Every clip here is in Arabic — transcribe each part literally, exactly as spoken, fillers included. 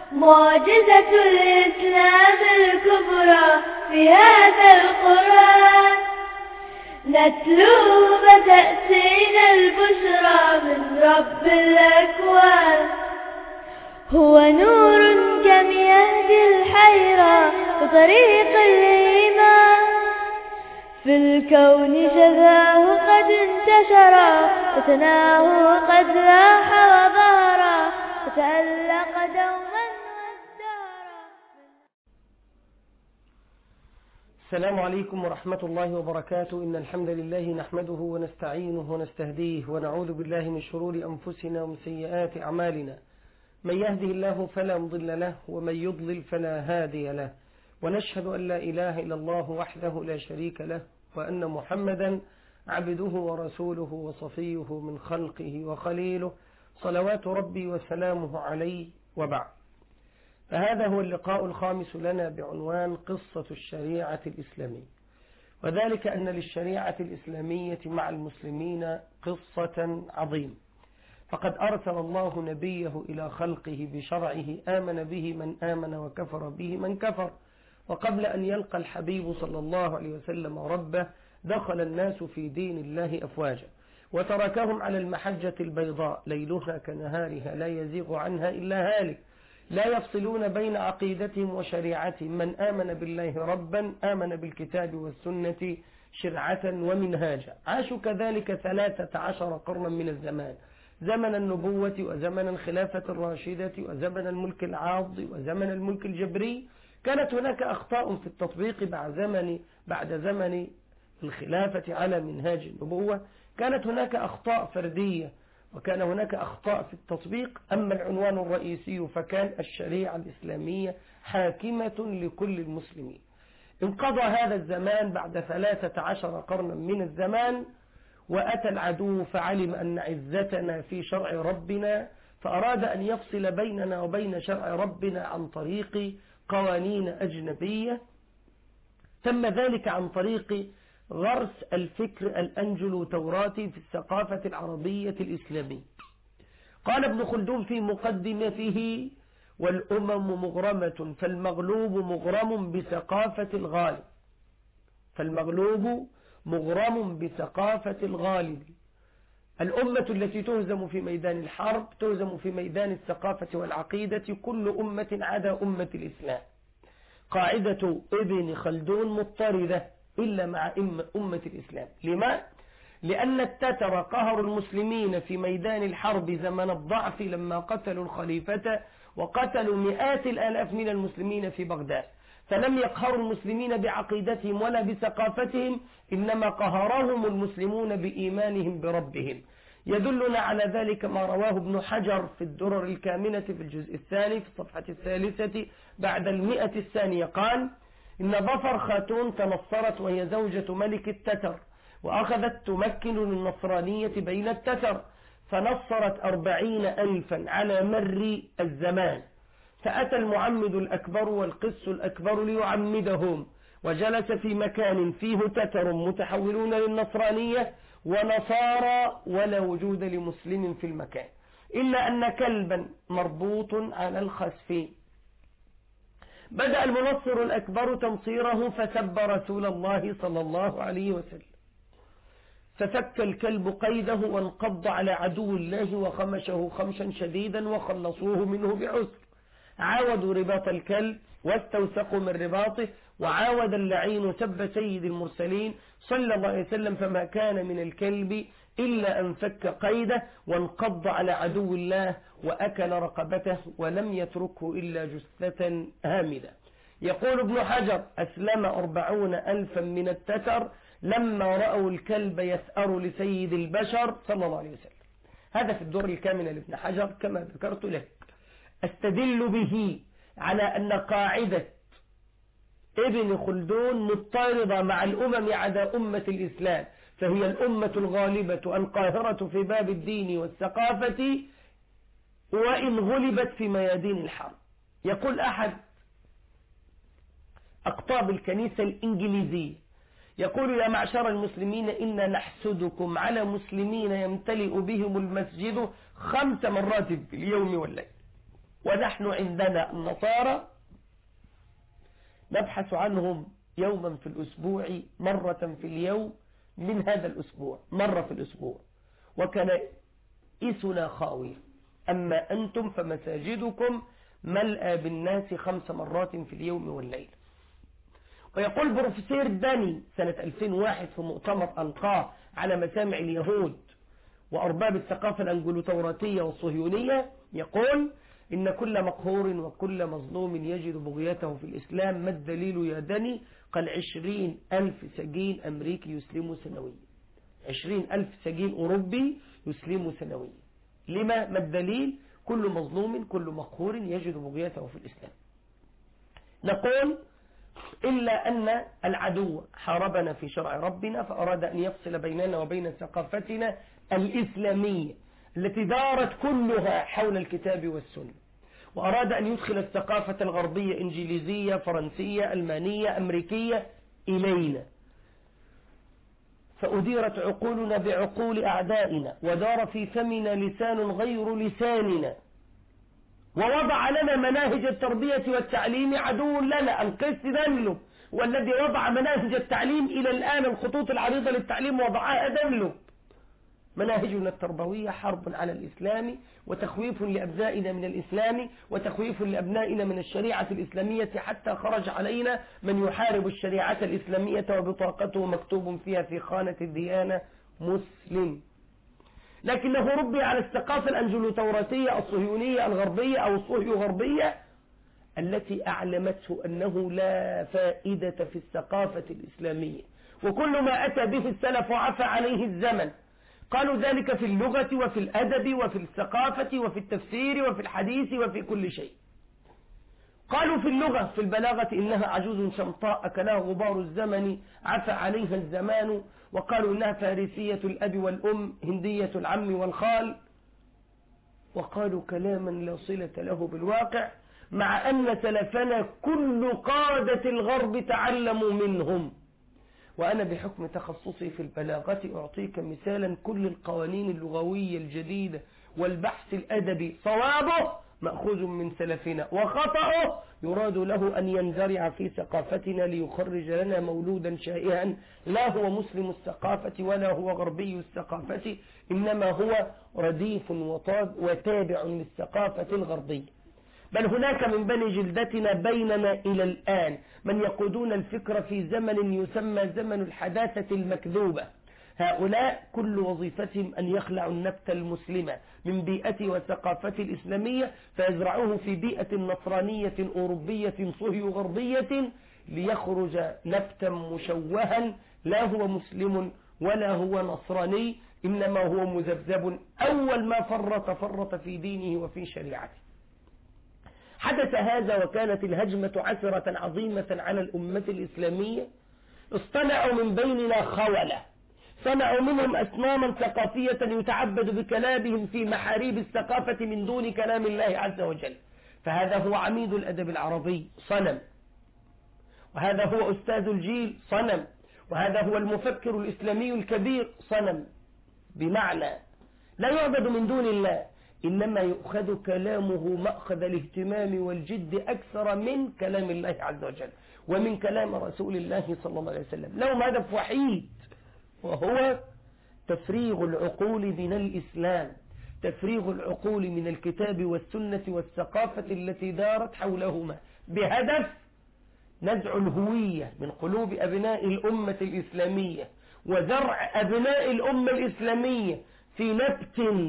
معجزة الإسلام الكبرى في هذا القرآن، نتلو فتأتينا البشرى من رب الأكوان. هو نور كم يهدي الحيرة بطريق الإيمان، في الكون شذاه قد انتشر وتناه قد لاح وظهر وتألق دوما وازدهر. السلام عليكم ورحمة الله وبركاته. إن الحمد لله نحمده ونستعينه ونستهديه ونعوذ بالله من شرور أنفسنا ومن سيئات أعمالنا. من يهده الله فلا مضل له ومن يضلل فلا هادي له، ونشهد أن لا إله إلا الله وحده لا شريك له، وأن محمدا عبده ورسوله وصفيه من خلقه وخليله، صلوات ربي وسلامه عليه، وبعد. فهذا هو اللقاء الخامس لنا بعنوان قصة الشريعة الإسلامية، وذلك أن للشريعة الإسلامية مع المسلمين قصة عظيمة. فقد أرسل الله نبيه إلى خلقه بشرعه، آمن به من آمن وكفر به من كفر. وقبل أن يلقى الحبيب صلى الله عليه وسلم ربه دخل الناس في دين الله أفواجا، وتركهم على المحجة البيضاء ليلها كنهارها لا يزيغ عنها إلا هالك، لا يفصلون بين عقيدتهم وشريعتهم. من آمن بالله ربا آمن بالكتاب والسنة شرعة ومنهاجا. عاشوا كذلك ثلاثة عشر قرنا من الزمان، زمن النبوة وزمن الخلافة الراشدة وزمن الملك العاض وزمن الملك الجبري. كانت هناك أخطاء في التطبيق بعد زمن بعد زمن الخلافة على منهاج النبوة، كانت هناك أخطاء فردية وكان هناك أخطاء في التطبيق. أما العنوان الرئيسي فكان الشريعة الإسلامية حاكمة لكل المسلمين. انقضى هذا الزمان بعد ثلاثة عشر قرنا من الزمان، وأتى العدو فعلم أن عزتنا في شرع ربنا، فأراد أن يفصل بيننا وبين شرع ربنا عن طريق قوانين أجنبية. تم ذلك عن طريق غرس الفكر الأنجلو توراتي في الثقافة العربية الإسلامية. قال ابن خلدون في مقدمته: والأمم مغرمة فالمغلوب مغرم بثقافة الغالب. فالمغلوب مغرم بثقافة الغالب. الأمة التي تهزم في ميدان الحرب تهزم في ميدان الثقافة والعقيدة، كل أمة عدا أمة الإسلام. قاعدة ابن خلدون مضطردة إلا مع أمة الإسلام. لما؟ لأن التتر قهروا المسلمين في ميدان الحرب زمن الضعف لما قتلوا الخليفة وقتلوا مئات الآلاف من المسلمين في بغداد، فلم يقهروا المسلمين بعقيدتهم ولا بثقافتهم، إنما قهرهم المسلمون بإيمانهم بربهم. يدلنا على ذلك ما رواه ابن حجر في الدرر الكامنة في الجزء الثاني في الصفحة الثالثة بعد المئة الثانية. قال: إن ظفر خاتون تنصرت وهي زوجة ملك التتر، وأخذت تمكن للنصرانية بين التتر، فنصرت أربعين ألفا على مر الزمان. فأتى المعمد الأكبر والقس الأكبر ليعمدهم، وجلس في مكان فيه تتر متحولون للنصرانية ونصارى، ولا وجود لمسلم في المكان إلا أن كلبا مربوط على الخسف. بدأ المنصر الأكبر تنصيره فسب رسول الله صلى الله عليه وسلم، ففك الكلب قيده وانقض على عدو الله وخمشه خمشا شديدا وخلصوه منه بعسر. عاودوا رباط الكلب واستوثقوا من رباطه، وعاود اللعين سب سيد المرسلين صلى الله عليه وسلم، فما كان من الكلب إلا أن فك قيده وانقض على عدو الله وأكل رقبته، ولم يتركه إلا جثة هامدة. يقول ابن حجر: أسلم أربعون ألفا من التتر لما رأوا الكلب يثأر لسيد البشر صلى الله عليه وسلم. هذا في الدور الكامنة لابن حجر كما ذكرت لك. استدل به على أن قاعدة ابن خلدون مضطردة مع الأمم عدا أمة الإسلام، فهي الأمة الغالبة القاهرة في باب الدين والثقافة، وإن غلبت في ميادين الحرب. يقول أحد أقطاب الكنيسة الإنجليزية، يقول: يا معشر المسلمين إن نحسدكم على مسلمين يمتلئ بهم المسجد خمس مرات في اليوم والليل. ونحن عندنا النصارى نبحث عنهم يوما في الأسبوع، مرة في اليوم من هذا الأسبوع، مرة في الأسبوع، وكنائسنا خاوية. أما أنتم فمساجدكم ملأى بالناس خمس مرات في اليوم والليل. ويقول بروفيسور داني سنة ألفين وواحد في مؤتمر ألقاه على مسامع اليهود وأرباب الثقافة الأنجلوتوراتية والصهيونية، يقول إن كل مقهور وكل مظلوم يجد بغيته في الإسلام. ما الدليل يا داني؟ قال عشرين ألف سجين أمريكي يسلموا سنويا، عشرين ألف سجين أوروبي يسلموا سنويا. لما؟ ما الدليل؟ كل مظلوم كل مقهور يجد بغيته في الإسلام. نقول إلا أن العدو حاربنا في شرع ربنا، فأراد أن يفصل بيننا وبين ثقافتنا الإسلامية التي دارت كلها حول الكتاب والسنة، وأراد أن يدخل الثقافة الغربية إنجليزية فرنسية ألمانية أمريكية إلينا، فأديرت عقولنا بعقول أعدائنا، ودار في فمنا لسان غير لساننا، ووضع لنا مناهج التربية والتعليم عدو لنا. القس دانلوب والذي وضع مناهج التعليم إلى الآن، الخطوط العريضة للتعليم وضعها دانلوب. مناهجنا التربوية حرب على الإسلام وتخويف لأبنائنا من الإسلام وتخويف لأبنائنا من الشريعة الإسلامية، حتى خرج علينا من يحارب الشريعة الإسلامية وبطاقته مكتوب فيها في خانة الديانة مسلم، لكنه ربي على الثقافة الأنجلوتوراتية الصهيونية الغربية أو الصهيو غربية التي أعلمته أنه لا فائدة في الثقافة الإسلامية، وكل ما أتى به السلف وعفى عليه الزمن. قالوا ذلك في اللغة وفي الأدب وفي الثقافة وفي التفسير وفي الحديث وفي كل شيء. قالوا في اللغة في البلاغة إنها عجوز شمطاء أكلها غبار الزمن عفى عليها الزمان، وقالوا إنها فارسية الأب والأم هندية العم والخال، وقالوا كلاما لا صلة له بالواقع، مع أن سلفنا كل قادة الغرب تعلموا منهم. وأنا بحكم تخصصي في البلاغة أعطيك مثالا: كل القوانين اللغوية الجديدة والبحث الأدبي صوابه مأخوذ من سلفنا، وخطأه يراد له أن ينزرع في ثقافتنا ليخرج لنا مولودا شائعا لا هو مسلم الثقافة ولا هو غربي الثقافة، إنما هو رديف وتابع للثقافة الغربية. بل هناك من بني جلدتنا بيننا إلى الآن من يقودون الفكر في زمن يسمى زمن الحداثة المكذوبة. هؤلاء كل وظيفتهم أن يخلعوا النبت المسلمة من بيئة والثقافة الإسلامية فيزرعوه في بيئة نصرانية أوروبية صهيو غربية، ليخرج نبتا مشوها لا هو مسلم ولا هو نصراني، إنما هو مذبذب أول ما فرط فرط في دينه وفي شريعته. حدث هذا وكانت الهجمة عسرة عظيمة على الأمة الإسلامية. اصطنعوا من بيننا خولة، صنعوا منهم أصناما ثقافية يتعبد بكلامهم في محاريب الثقافة من دون كلام الله عز وجل. فهذا هو عميد الأدب العربي صنم، وهذا هو أستاذ الجيل صنم، وهذا هو المفكر الإسلامي الكبير صنم، بمعنى لا يعبد من دون الله، إنما يؤخذ كلامه مأخذ الاهتمام والجد أكثر من كلام الله عز وجل ومن كلام رسول الله صلى الله عليه وسلم. لهم هدف وحيد، وهو تفريغ العقول من الإسلام، تفريغ العقول من الكتاب والسنة والثقافة التي دارت حولهما، بهدف نزع الهوية من قلوب أبناء الأمة الإسلامية وزرع أبناء الأمة الإسلامية في نبت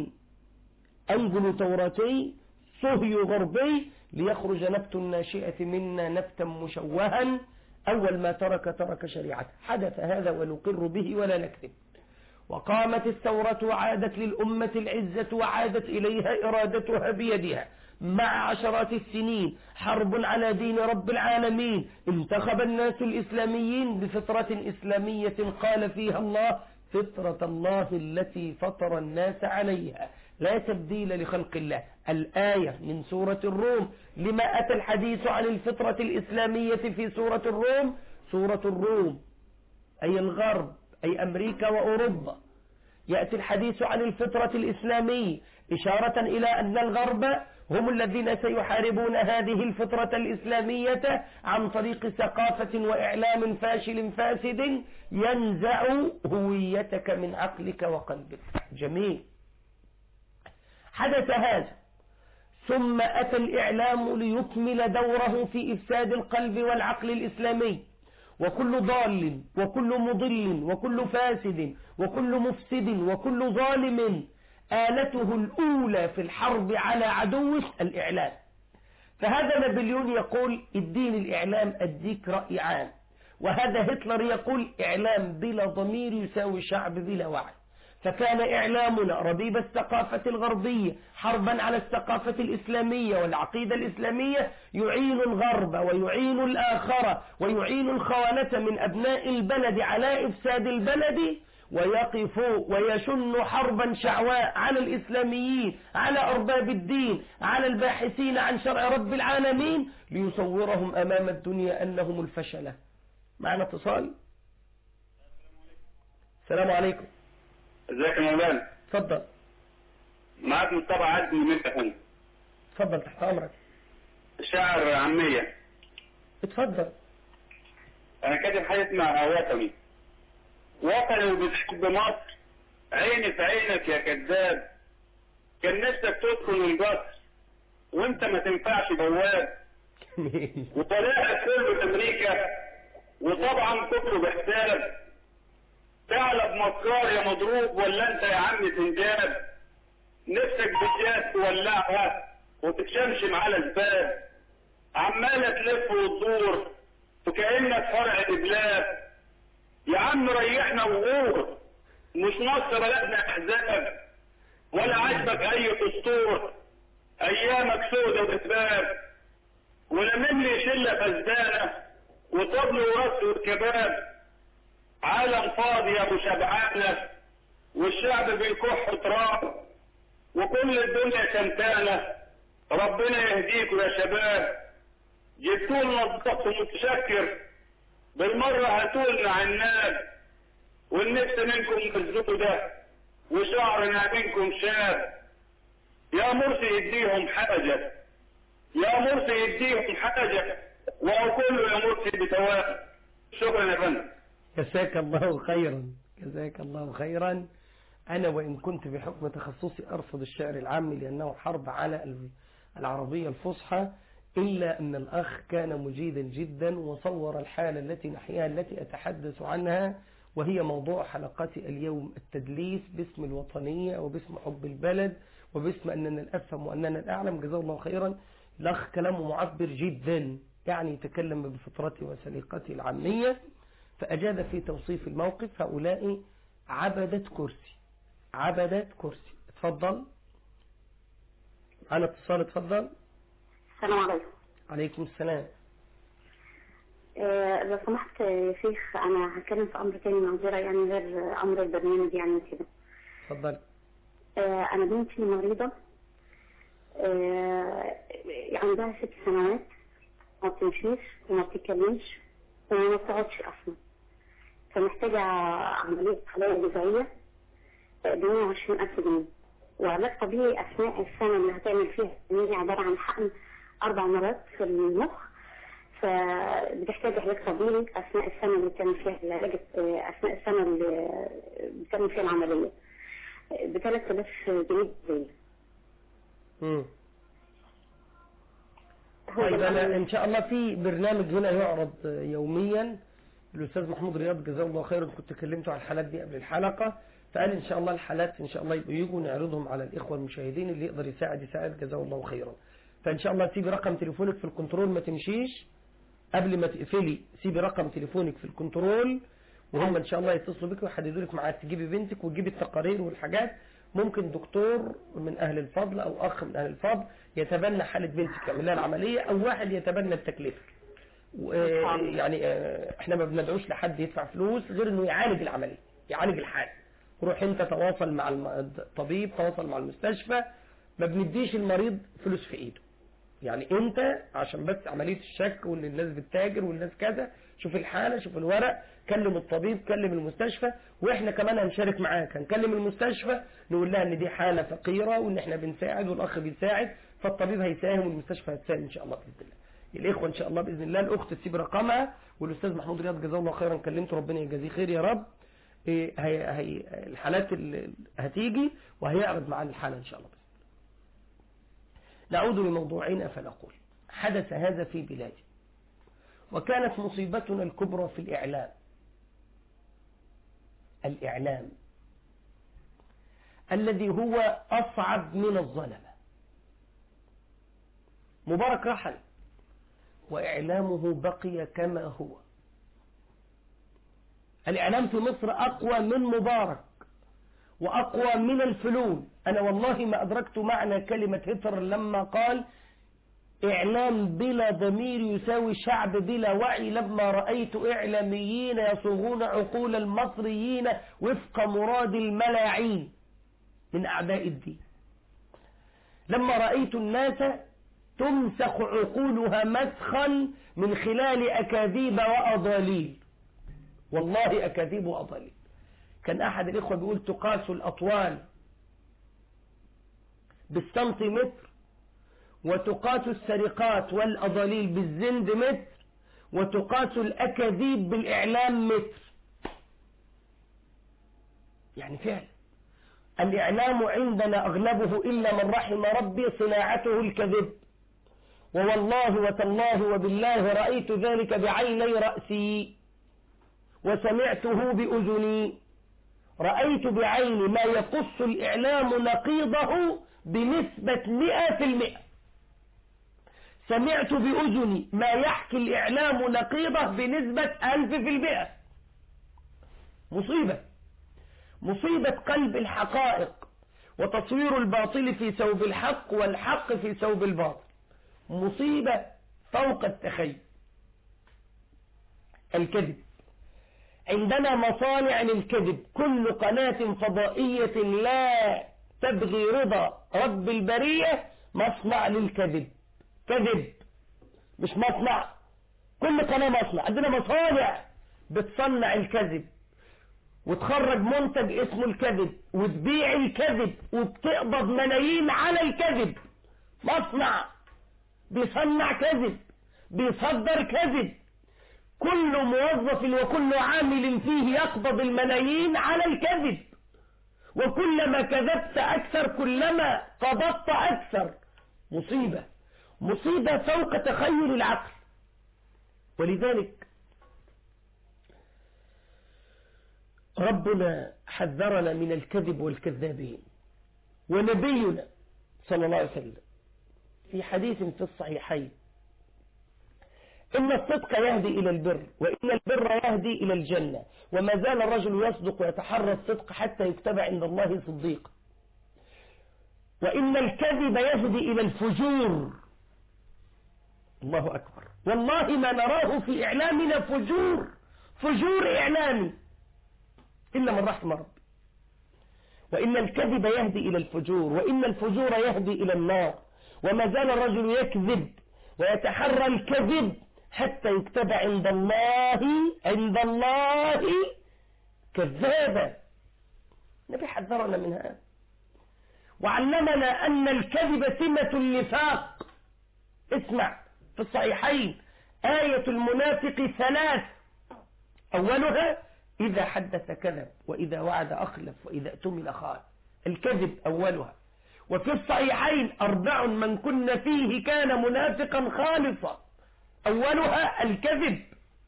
أنجلوتوراتي صهيو غربي، ليخرج نبت الناشئة منا نبتا مشوها أول ما ترك ترك شريعته. حدث هذا ونقر به ولا نكذب. وقامت الثورة وعادت للأمة العزة وعادت إليها إرادتها بيدها مع عشرات السنين حرب على دين رب العالمين. انتخب الناس الإسلاميين بفطرة إسلامية قال فيها الله: فطرة الله التي فطر الناس عليها لا تبديل لخلق الله. الآية من سورة الروم. لما أتى الحديث عن الفطرة الإسلامية في سورة الروم؟ سورة الروم أي الغرب، أي أمريكا وأوروبا. يأتي الحديث عن الفطرة الإسلامية إشارة إلى أن الغرب هم الذين سيحاربون هذه الفطرة الإسلامية عن طريق ثقافة وإعلام فاشل فاسد ينزع هويتك من عقلك وقلبك. جميل. حدث هذا، ثم أتى الإعلام ليكمل دوره في إفساد القلب والعقل الإسلامي، وكل ضال وكل مضل وكل فاسد وكل مفسد وكل ظالم آلته الأولى في الحرب على عدوه الإعلام. فهذا نابليون يقول الدين الإعلام أديك رأي عام، وهذا هتلر يقول إعلام بلا ضمير يساوي شعب بلا وعي. فكان إعلامنا ربيب الثقافة الغربية حربا على الثقافة الإسلامية والعقيدة الإسلامية، يعين الغرب ويعين الآخرة ويعين الخونة من أبناء البلد على إفساد البلد، ويقف ويشن حربا شعواء على الإسلاميين، على أرباب الدين، على الباحثين عن شرع رب العالمين، ليصورهم أمام الدنيا أنهم الفشلة. معنا اتصال. السلام عليكم. ازيك يا مولانا؟ اتفضل. معاك مصطفى عدلي من منتخب. اتفضل تحت امرك. شاعر عامية. اتفضل. انا كاتب حاجة اسمها وطني. وطني وبتحب مصر، عيني في عينك يا كذاب، كان نفسك تدخل القصر وانت ما تنفعش بواب، وطريقك كله امريكا وطبعا كله بحساب، تعلب مكار يا مضروب ولا انت يا عم تنجاب، نفسك بالجاز تولعها وتتشمشم على الباب، عمالة تلف وتدور وكأنك فرع دبلاب، يا عم ريحنا وغور، مش مصر بلدنا احزاب ولا عجبك اي دستور، ايامك سودة واسباب، ولمن لي شلة فزدانة وطبل ورص وكباب، عالم فاضي يا ابو شبعانة والشعب بيكح تراب وكل الدنيا شمتانة، ربنا يهديكوا يا شباب، جبتولنا الضغط متشكر بالمرة هاتولنا عناب، والنفس منكم الزودة وشعرنا منكم شاب، يا مرسي يديهم حاجة، يا مرسي يديهم حاجة، وهو كله يا مرسي بتواب. شكرا يا فندم. جزاك الله خيرا، جزاك الله خيرا. أنا وإن كنت بحكم تخصصي أرفض الشعر العامي لأنه حرب على العربية الفصحى، إلا أن الأخ كان مجيدا جدا وصور الحالة التي نحياها التي أتحدث عنها، وهي موضوع حلقتي اليوم: التدليس باسم الوطنية وباسم حب البلد وباسم أننا الأفهم وأننا الأعلم. جزاه الله خيرا. الأخ كلامه معبر جدا، يعني يتكلم بفطرته وسليقته العامية، فأجاد في توصيف الموقف: هؤلاء عبدة كرسي، عبدة كرسي. اتفضل. على اتصال. اتفضل. السلام عليكم. عليكم السلام. آه لو سمحت يا شيخ، انا هتكلم في امر تاني معذره، يعني غير امر البرنامج يعني كده. اتفضل. آه انا بنتي مريضه، آه عندها ست سنوات، ما بتمشيش وما بتتكلمش وما بتقعدش اصلا، فمحتاجه عمليه خلايا جذعيه ب مية وعشرين ألف جنيه، وعلاج طبيعي اثناء السنه اللي هتعمل فيها، هي عباره عن حقن اربع مرات في المخ، فبتحتاج علاج طبيعي اثناء السنه اللي بتعمل فيها العلاج، اثناء السنه اللي بتعمل فيها العمليه ب ثلاثة آلاف جنيه زي. امم طيب انا ان شاء الله في برنامج هنا يعرض يوميا، الاستاذ محمود رياض جزاه الله خيرا، كنت كلمته على الحالات دي قبل الحلقه، فقال ان شاء الله الحالات ان شاء الله يجوا نعرضهم على الاخوه المشاهدين، اللي يقدر يساعد يساعد جزاه الله خيرا. فان شاء الله سيبي رقم تليفونك في الكنترول، ما تمشيش قبل ما تقفلي، سيبي رقم تليفونك في الكنترول وهم ان شاء الله يتصلوا بك ويحددوا لك ميعاد تجيبي بنتك وتجيبي التقارير والحاجات. ممكن دكتور من اهل الفضل او اخ من اهل الفضل يتبنى حالة بنتك يعمل لها العملية، او واحد يتبنى التكلفة. يعني احنا ما بندعوش لحد يدفع فلوس غير انه يعالج العملية، يعالج الحالة. روح انت تواصل مع الطبيب، تواصل مع المستشفى، ما بنديش المريض فلوس في ايده. يعني انت عشان بس عملية الشك وان الناس بتتاجر والناس كذا، شوف الحالة، شوف الورق، كلم الطبيب، كلم المستشفى، واحنا كمان هنشارك معاك، هنكلم المستشفى نقول لها ان دي حالة فقيرة وان احنا بنساعد والاخ بيساعد، فالطبيب هيساهم والمستشفى هتساهم إن شاء الله بإذن الله. الإخوة إن شاء الله بإذن الله الأخت تسيب رقمها، والأستاذ محمود رياض جزاه الله خيرا كلمته، ربنا يجازيه خير يا رب. هي هي الحالات اللي هتيجي وهيعرض معانا الحالة إن شاء الله بإذن الله. نعود لموضوعنا فنقول حدث هذا في بلادي، وكانت مصيبتنا الكبرى في الإعلام. الإعلام الذي هو أصعب من الظلمة. مبارك رحل وإعلامه بقي كما هو. الإعلام في مصر أقوى من مبارك وأقوى من الفلول. أنا والله ما أدركت معنى كلمة هتلر لما قال إعلام بلا ضمير يساوي شعب بلا وعي، لما رأيت إعلاميين يصوغون عقول المصريين وفق مراد الملاعين من أعداء الدين، لما رأيت الناس تمسخ عقولها مسخا من خلال أكاذيب وأضاليل. والله أكاذيب وأضاليل. كان أحد الإخوة بيقول تقاس الأطوال بالسنتيمتر، وتقاس السرقات والأضاليل بالزندمتر، وتقاس الأكاذيب بالإعلام متر. يعني فعلا الإعلام عندنا أغلبه إلا من رحم ربي صناعته الكذب. ووالله وتالله وبالله رأيت ذلك بعيني رأسي وسمعته بأذني. رأيت بعيني ما يقص الإعلام نقيضه بنسبة مئة في المئة. سمعت بأذني ما يحكي الإعلام نقيضه بنسبة ألف في المئة. مصيبة مصيبة قلب الحقائق وتصوير الباطل في ثوب الحق والحق في ثوب الباطل. مصيبة فوق التخيل. الكذب عندنا مصانع للكذب. كل قناة فضائية لا تبغي رضا رب البرية مصنع للكذب. كذب مش مصنع، كل قناة مصنع. عندنا مصانع بتصنع الكذب وتخرج منتج اسمه الكذب وتبيع الكذب وبتقبض ملايين على الكذب. مصنع بيصنع كذب بيصدر كذب. كل موظف وكل عامل فيه يقبض الملايين على الكذب. وكلما كذبت أكثر كلما قبضت أكثر. مصيبة مصيبة فوق تخيل العقل. ولذلك ربنا حذرنا من الكذب والكذابين. ونبينا صلى الله عليه وسلم في حديث في الصحيحين إن الصدق يهدي إلى البر وإن البر يهدي إلى الجنة، وما زال الرجل يصدق ويتحرى الصدق حتى يكتب عند الله صديقا، وإن الكذب يهدي إلى الفجور. الله أكبر. والله ما نراه في إعلامنا فجور فجور إعلامي إلا من رحم ربي. وإن الكذب يهدي إلى الفجور وإن الفجور يهدي إلى النار، وما زال الرجل يكذب ويتحرى الكذب حتى يكتب عند الله عند الله كذابا. النبي حذرنا من هذا وعلمنا أن الكذب سمة النفاق. اسمع في الصحيحين آية المنافق ثلاث، أولها إذا حدث كذب وإذا وعد أخلف وإذا اؤتمن خان. الكذب أولها. وفي الصحيحين أربع من كن فيه كان منافقا خالصا. أولها الكذب.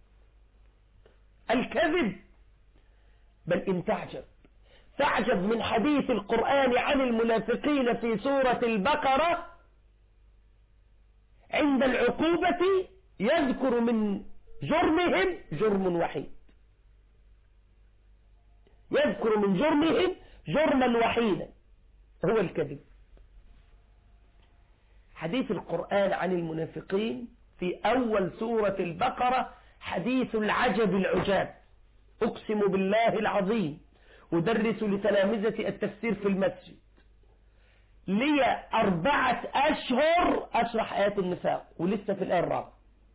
الكذب. بل إن تعجب تعجب من حديث القرآن عن المنافقين في سورة البقرة. عند العقوبة يذكر من جرمهم جرم وحيد. يذكر من جرمهم جرما وحيدا هو الكذب. حديث القرآن عن المنافقين في أول سورة البقرة حديث العجب العجاب. أقسم بالله العظيم أدرس لتلامذة التفسير في المسجد لي أربعة أشهر أشرح آيات النفاق ولسه في الآية الرابعة.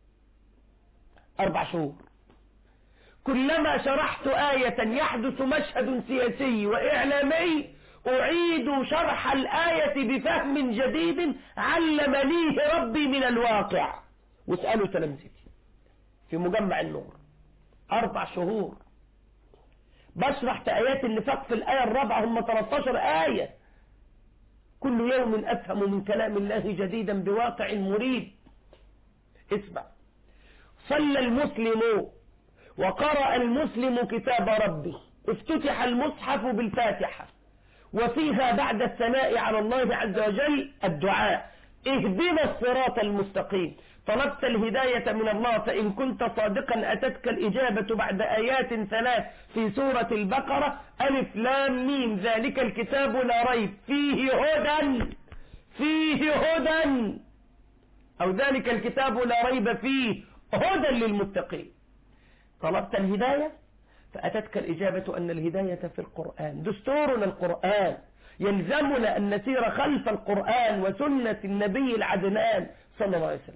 أربع شهور. كلما شرحت آية يحدث مشهد سياسي وإعلامي أعيد شرح الآية بفهم جديد علمنيه ربي من الواقع. واسألوا تلامذتي في مجمع النور أربع شهور بشرح آيات النفاق. في الآية الرابعة هم ثلاث عشرة آية. كل يوم أفهم من كلام الله جديدا بواقع مريب. اسمع. صلى المسلم وقرأ المسلم كتاب ربه، افتتح المصحف بالفاتحة، وفيها بعد الثناء على الله عز وجل الدعاء: اهدنا الصراط المستقيم. طلبت الهداية من الله، فإن كنت صادقا أتتك الإجابة بعد آيات ثلاث في سورة البقرة: ألف لام ميم ذلك الكتاب لا ريب فيه هدى فيه هدى أو ذلك الكتاب لا ريب فيه هدى للمتقين. طلبت الهداية فأتتك الإجابة أن الهداية في القرآن. دستورنا القرآن، يلزمنا أن نسير خلف القرآن وسنة النبي العدنان صلى الله عليه وسلم.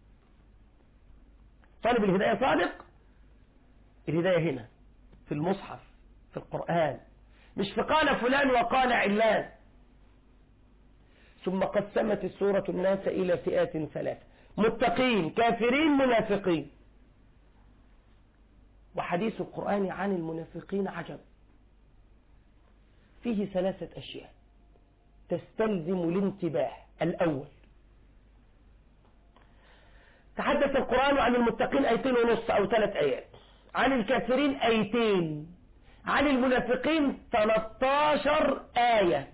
طالب الهداية صادق، الهداية هنا في المصحف في القرآن، مش في قال فلان وقال علان. ثم قسمت السورة الناس إلى فئات ثلاثة: متقين، كافرين، منافقين. وحديث القرآن عن المنافقين عجب، فيه ثلاثة أشياء تستلزم الانتباه. الأول: تحدث القرآن عن المتقين آيتين ونص أو ثلاث آيات، عن الكافرين آيتين، عن المنافقين ثلاثة عشر آية.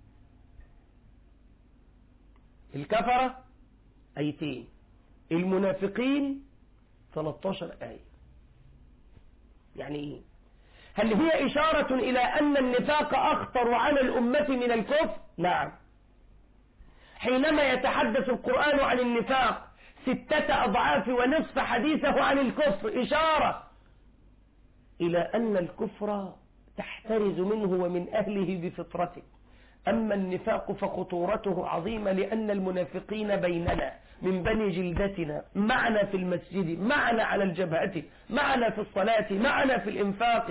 الكفرة آيتين، المنافقين ثلاثة عشر آية. يعني إيه؟ هل هي إشارة إلى أن النفاق أخطر على الأمة من الكفر؟ نعم. حينما يتحدث القرآن عن النفاق ستة أضعاف ونصف حديثه عن الكفر، إشارة إلى أن الكفر تحترز منه ومن أهله بفطرته. أما النفاق فخطورته عظيمة، لأن المنافقين بيننا من بني جلدتنا، معنا في المسجد، معنا على الجبهة، معنا في الصلاة، معنا في الإنفاق.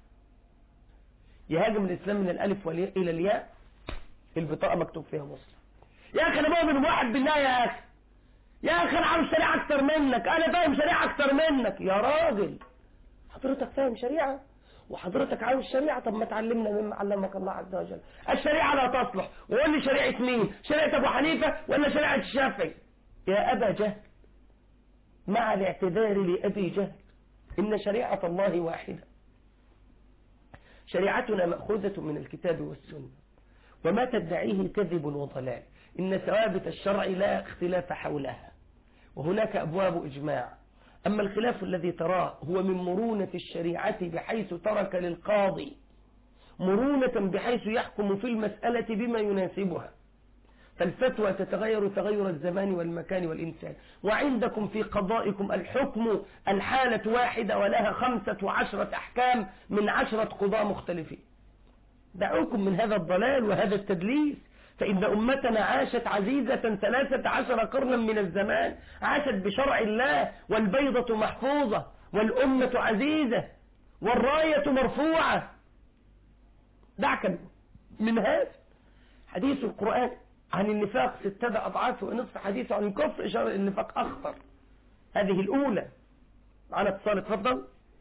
يهاجم الإسلام من الألف إلى الياء، البطاقة مكتوب فيها مسلم. يا أخي أنا مؤمن واحد بالله، يا أخي يا أخي أنا عاوز شريعة أكتر منك، أنا فاهم شريعة أكتر منك. يا راجل حضرتك فاهم شريعة وحضرتك عاوز شريعة، طب ما تعلمنا مما علمك الله عز وجل. الشريعة لا تصلح، وقول لي شريعة مين؟ شريعة أبو حنيفة ولا شريعة الشافعي؟ يا أبا جهل، مع الاعتذار لأبي جهل، إن شريعة الله واحدة. شريعتنا مأخوذة من الكتاب والسنة، وما تدعيه كذب وضلال. إن ثوابت الشرع لا اختلاف حولها، وهناك أبواب إجماع. أما الخلاف الذي تراه هو من مرونة الشريعة، بحيث ترك للقاضي مرونة بحيث يحكم في المسألة بما يناسبها. فالفتوى تتغير تغير الزمان والمكان والإنسان، وعندكم في قضائكم الحكم الحالة واحدة ولها خمسة عشرة أحكام من عشرة قضاء مختلفين. دعوكم من هذا الضلال وهذا التدليس، فإن أمتنا عاشت عزيزة ثلاثة عشر قرنا من الزمان، عاشت بشرع الله، والبيضة محفوظة، والأمة عزيزة، والراية مرفوعة. دعك من هذا. حديث القرآن عن النفاق ستة أضعاف ونصف حديث عن الكفر، إشارة النفاق أخطر. هذه الأولى. معنا اتصال، اتفضل.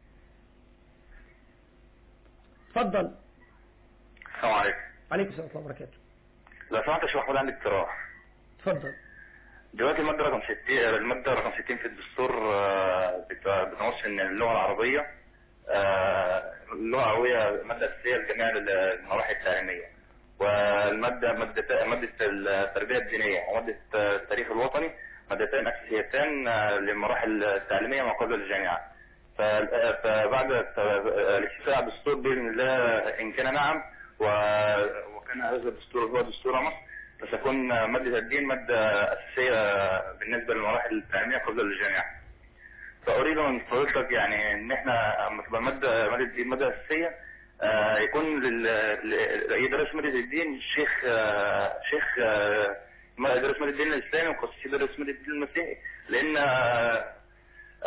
اتفضل. السلام عليكم. عليكم السلام ورحمة الله وبركاته. لو سمحت يا شيخ محمود عندي اقتراح. اتفضل. دلوقتي المادة رقم ستين المادة رقم ستين في الدستور بتنص ان اللغة العربية اللغة العربية مادة أساسية لجميع المراحل التعليمية، والمادة مادة مادة التربية الدينية ومادة التاريخ الوطني مادتين أساسيتان للمراحل التعليمية ما قبل الجامعة. فبعد الاكتفاء على الدستور بإذن الله إن كان نعم وكان هذا الدستور هو دستور مصر، فستكون مادة الدين مادة أساسية بالنسبة للمراحل التعليمية قبل الجامعة. فأريد من فضلتك يعني إن إحنا لما تبقى مادة مادة الدين مادة أساسية آه يكون يدرس مادة الدين شيخ آه شيخ آه يدرس مادة الدين الإسلامي وخصوصي يدرس مادة الدين المسيحي، لأن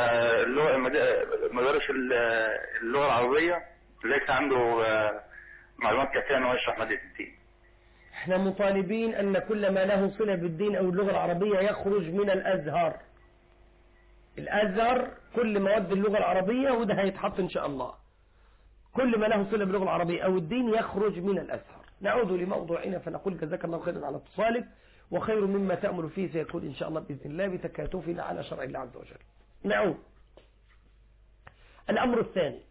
آه مدارس اللغة العربية ليس عنده آه معلومات كافيه ان هو يشرح ماده الدين. احنا مطالبين ان كل ما له صله بالدين او اللغه العربيه يخرج من الازهر. الازهر كل مواد اللغه العربيه وده هيتحط ان شاء الله. كل ما له صله باللغه العربيه او الدين يخرج من الازهر. نعود لموضوعنا فنقول جزاك الله خيرا على اتصالك، وخير مما تأمل فيه سيكون إن شاء الله بإذن الله بتكاتفنا على شرع الله عز وجل. نعود. الأمر الثاني،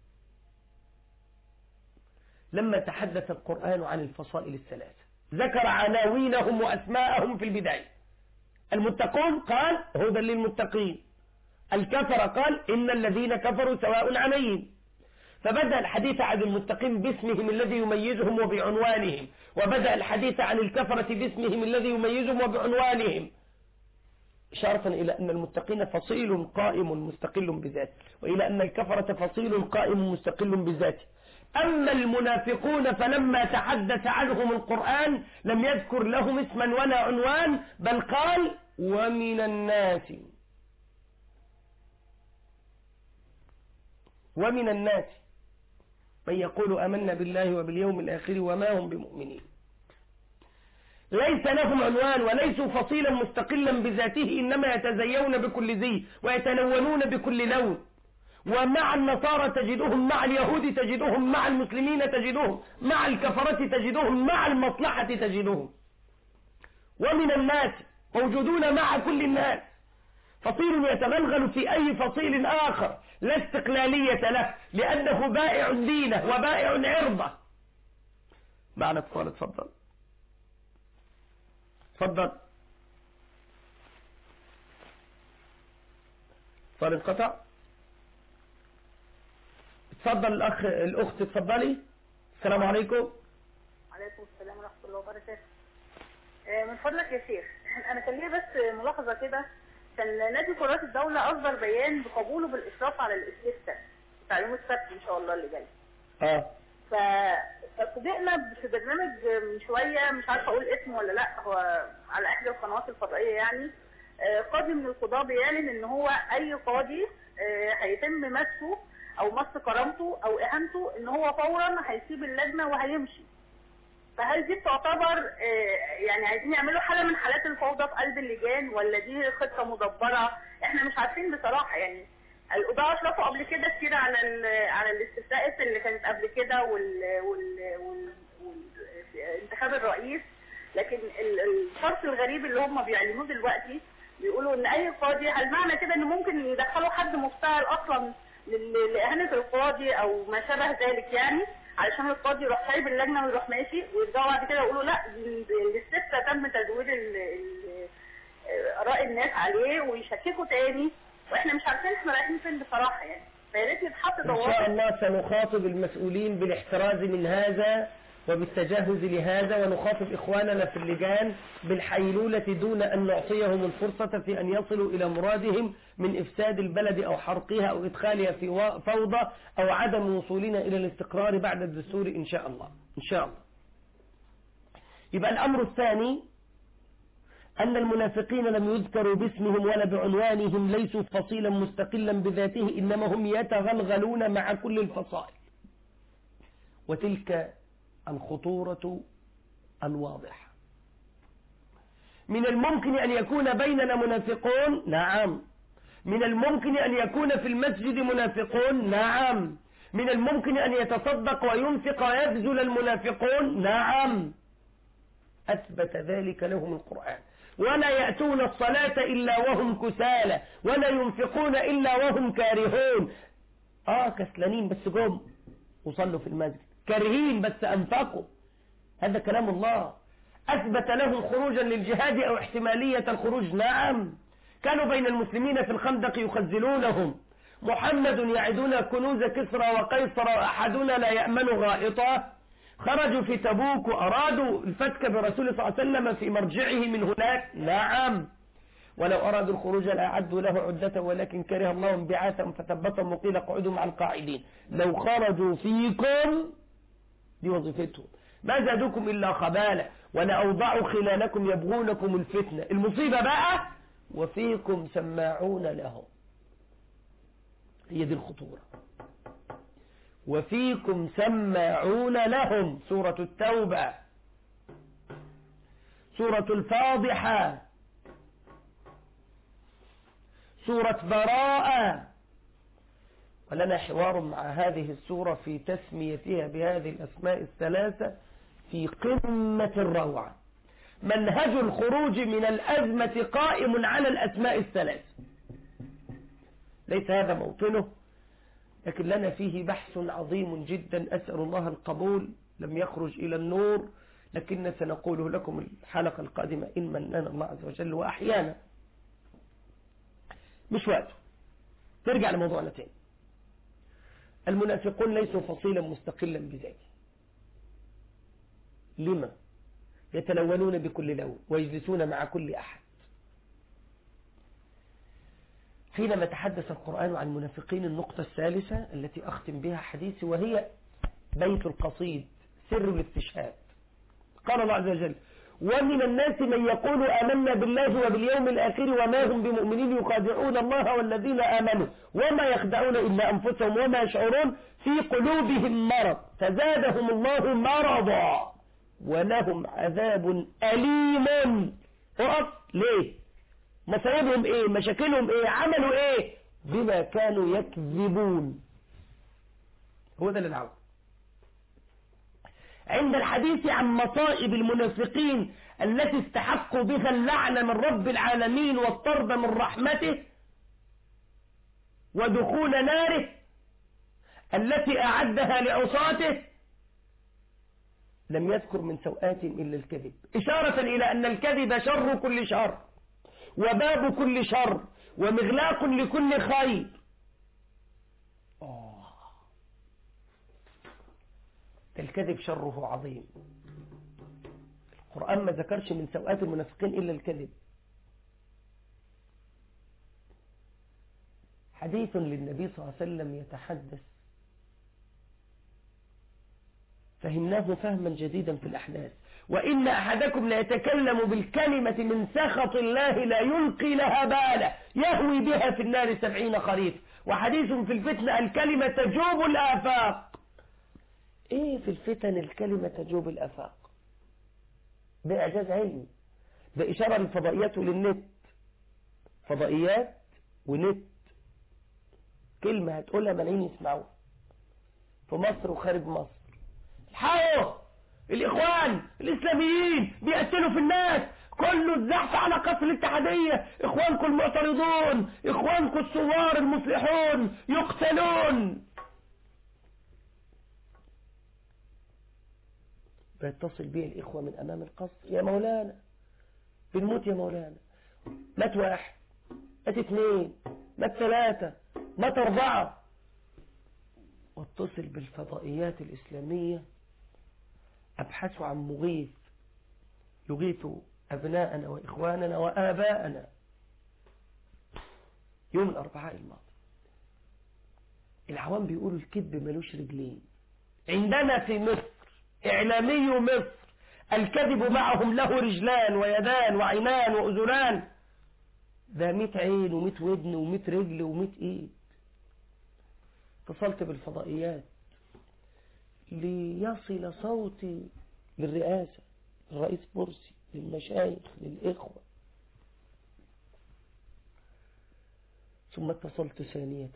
لما تحدث القرآن عن الفصائل الثلاثة ذكر عناوينهم وأسماءهم في البداية. المتقون قال هدى للمتقين، الكفر قال إن الذين كفروا سواء عليهم، فبدأ الحديث عن المتقين باسمهم الذي يميزهم وبعنوانهم، وبدأ الحديث عن الكفرة باسمهم الذي يميزهم وبعنوانهم، إشارة إلى أن المتقين فصيل قائم مستقل بذاته، وإلى أن الكفرة فصيل قائم مستقل بذاته. أما المنافقون فلما تحدث عنهم القرآن لم يذكر لهم اسما ولا عنوان، بل قال ومن الناس ومن الناس من يقول آمنا بالله وباليوم الآخر وما هم بمؤمنين. ليس لهم عنوان وليسوا فصيلا مستقلا بذاته، إنما يتزيون بكل زي ويتلونون بكل لون. ومع النصارى تجدهم، مع اليهود تجدهم، مع المسلمين تجدهم، مع الكفرة تجدهم، مع المصلحة تجدهم. ومن الناس موجودون مع كل الناس، فصيل يتغلغل في أي فصيل آخر لا استقلالية له، لأنه بائع دينه وبائع عرضه. معنى اتصال، اتفضل اتفضل. اتصال انقطع. اتفضل الأخ الأخت اتفضلي. السلام عليكم. وعليكم السلام ورحمة الله وبركاته. من فضلك يا شيخ، أنا كان لي بس ملاحظة كده. كان نادي قرارات الدولة أصدر بيان بقبوله بالإشراف على الاستفتاء بتاع يوم السبت إن شاء الله اللي جاي. اه ففوجئنا في برنامج من شوية، مش عارفة أقول اسمه ولا لأ، هو على إحدى القنوات الفضائية يعني، قاضي من القضاة بيعلن إن هو أي قاضي هيتم مسه أو مس كرامته أو إهانته إن هو فورا هيسيب اللجنة وهيمشي. فهل دي تعتبر يعني عايزين يعملوا حالة من حالات الفوضى في قلب اللجان، ولا دي خطة مدبرة؟ احنا مش عارفين بصراحة. يعني القضاة اشرفوا قبل كده كتير على على الاستفتاءات اللي كانت قبل كده وال وال وانتخاب الرئيس، لكن الشرط الغريب اللي هم بيعلنوه دلوقتي بيقولوا ان اي قاضي، هل معنى كده ان ممكن يدخلوا حد مفتعل اصلا لإهانة القاضي او ما شابه ذلك، يعني علشان القاضي يروح سايب اللجنة ويروح ماشي، ويرجعوا بعد كده يقولوا لا الاستفتاء تم تزوير آراء الناس عليه ويشككوا تاني، واحنا مش عارفين احنا رايحين فين بصراحة. يعني فيا ريت يتحط ضوابط. ان شاء الله سنخاطب المسؤولين بالاحتراز من هذا وبالتجهز لهذا، ونخاطب إخواننا في اللجان بالحيلولة دون أن نعطيهم الفرصة في أن يصلوا إلى مرادهم من إفساد البلد أو حرقها أو إدخالها في فوضى أو عدم وصولنا إلى الاستقرار بعد الدستور إن شاء الله. إن شاء الله. يبقى الأمر الثاني أن المنافقين لم يذكروا باسمهم ولا بعنوانهم، ليسوا فصيلا مستقلا بذاته، إنما هم يتغلغلون مع كل الفصائل. وتلك الخطورة الواضحة. من الممكن أن يكون بيننا منافقون، نعم. من الممكن أن يكون في المسجد منافقون، نعم. من الممكن أن يتصدق وينفق ويبذل المنافقون، نعم. أثبت ذلك لهم القرآن. ولا يأتون الصلاة إلا وهم كسالى ولا ينفقون إلا وهم كارهون. آه كسلانين بس قوم وصلوا في المسجد، كارهين بس أنفقوا. هذا كلام الله. أثبت لهم خروجا للجهاد أو احتمالية الخروج، نعم. كانوا بين المسلمين في الخندق يخزلونهم. محمد يعدون كنوز كسرى وقيصر وأحدنا لا يأمن غائطا. خرجوا في تبوك وأرادوا الفتك برسول صلى الله عليه وسلم في مرجعه من هناك، نعم. ولو أرادوا الخروج لأعدوا له عدة ولكن كره الله انبعاثهم فثبتهم وقيل اقعدوا مع القاعدين. لو خرجوا فيكم، دي وظيفتهم، ما زادوكم إلا خبالة ولأوضعوا خلالكم يبغونكم الفتنة. المصيبة بقى وفيكم سماعون لهم. هي دي الخطورة. وفيكم سماعون لهم، سورة التوبة، سورة الفاضحة، سورة براءة. ولنا حوار مع هذه السورة في تسميتها بهذه الأسماء الثلاثة في قمة الروعة. منهج الخروج من الأزمة قائم على الأسماء الثلاث، ليس هذا موطنه، لكن لنا فيه بحث عظيم جدا، أسأل الله القبول. لم يخرج إلى النور، لكن سنقوله لكم الحلقة القادمة إن مننا الله عز وجل وأحيانا. مش وقته، نرجع لموضوعنا تاني. المنافقون ليسوا فصيلا مستقلا بذاته. لما؟ يتلونون بكل لون ويجلسون مع كل أحد. حينما تحدث القرآن عن المنافقين، النقطة الثالثة التي أختم بها حديثي وهي بيت القصيد، سر الاستشهاد. قال الله عز وجل: ومن الناس من يقول آمنا بالله وباليوم الآخر وما هم بمؤمنين يخادعون الله والذين آمنوا وما يخدعون إلا أنفسهم وما يشعرون في قلوبهم مرض فزادهم الله مرضا ولهم عذاب أليم. اقف ليه؟ مصايبهم ايه؟ مشاكلهم ايه؟ عملوا ايه؟ بما كانوا يكذبون. هو ده اللي نعود. عند الحديث عن مصائب المنافقين التي استحقوا بها اللعنة من رب العالمين والطرد من رحمته ودخول ناره التي أعدها لعصاته، لم يذكر من سوءات إلا الكذب، إشارة إلى أن الكذب شر كل شر وباب كل شر ومغلاق لكل خير. أوه. الكذب شره عظيم. القرآن ما ذكرش من سوءات المنافقين إلا الكذب. حديث للنبي صلى الله عليه وسلم يتحدث فهمناه فهما جديدا في الأحداث: وإن أحدكم لا يتكلم بالكلمة من سخط الله لا يلقي لها بالا يهوي بها في النار سبعين خريف. وحديث في الفتنة: الكلمة تجوب الآفاق. إيه في الفتن الكلمة تجوب الآفاق؟ ده إعجاز علمي، ده إشارة للفضائيات وللنت. فضائيات ونت، كلمة هتقولها ملايين يسمعوها في مصر وخارج مصر. الحقوا الإخوان الإسلاميين بيقتلوا في الناس، كله الزحف على قصر الاتحادية، إخوانكم المعترضون، إخوانكم الثوار المصلحون يقتلون. بيتصل بيه الإخوة من أمام القصر: يا مولانا بنموت يا مولانا، مات واحد، مات اثنين، مات ثلاثة، مات أربعة. واتصل بالفضائيات الإسلامية: أبحثوا عن مغيث يغيث أبناءنا وإخواننا وآباءنا. يوم الأربعاء الماضي العوام بيقولوا الكذب ملوش رجلين. عندنا في مصر إعلامي مصر الكذب معهم له رجلان ويدان وعينان وأذنان، ده مئة عين ومئة ودن ومئة رجل ومئة إيد. اتصلت بالفضائيات ليصل صوتي للرئاسة، للرئيس مرسي، للمشايخ، للإخوة. ثم اتصلت ثانية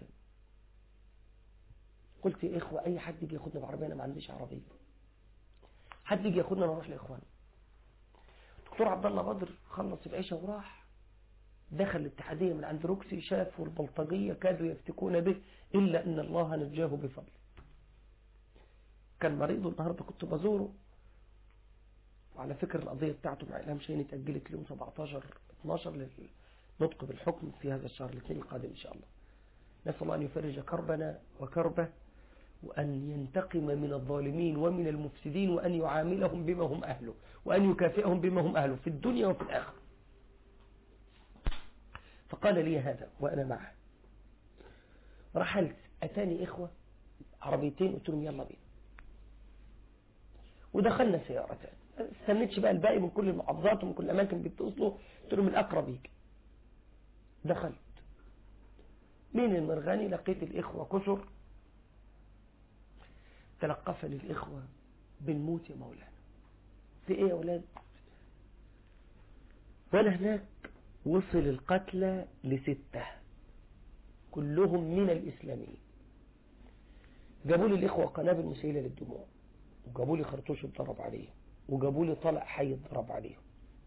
قلت: يا إخوة أي حد يجي ياخدنا بعربية، أنا ما عنديش عربية، حد يجي ياخدنا نروح لإخوان. دكتور عبد الله بدر خلص العشاء وراح، دخل الاتحادية من عند روكسي، شافوا البلطجية كادوا يفتكون به إلا أن الله نجاه بفضله. كان مريض النهاردة كنت بزوره، وعلى فكرة القضية بتاعته مع إلهام شاهين اتأجلت ليوم سبعتاشر اثناشر للنطق بالحكم في هذا الشهر الاثنين القادم إن شاء الله. نسأل الله أن يفرج كربنا وكربه، وأن ينتقم من الظالمين ومن المفسدين، وأن يعاملهم بما هم أهله، وأن يكافئهم بما هم أهله في الدنيا وفي الآخرة. فقال لي هذا وأنا معه. رحلت، أتاني إخوة عربيتين، قلت لهم يلا بينا، ودخلنا سيارتين. استنيتش بقى الباقي من كل المحافظات ومن كل الأماكن بيتصلوا، قلت لهم الأقرب يجي. دخلت من المرغني، لقيت الإخوة كثر، تلقفني الإخوة بالموت يا مولانا. في إيه يا أولاد؟ وأنا هناك وصل القتلى لستة كلهم من الإسلاميين. جابوا لي الإخوة قنابل مسيلة للدموع، وجابوا لي خرطوش اتضرب عليهم، وجابوا لي طلق حي اتضرب عليهم،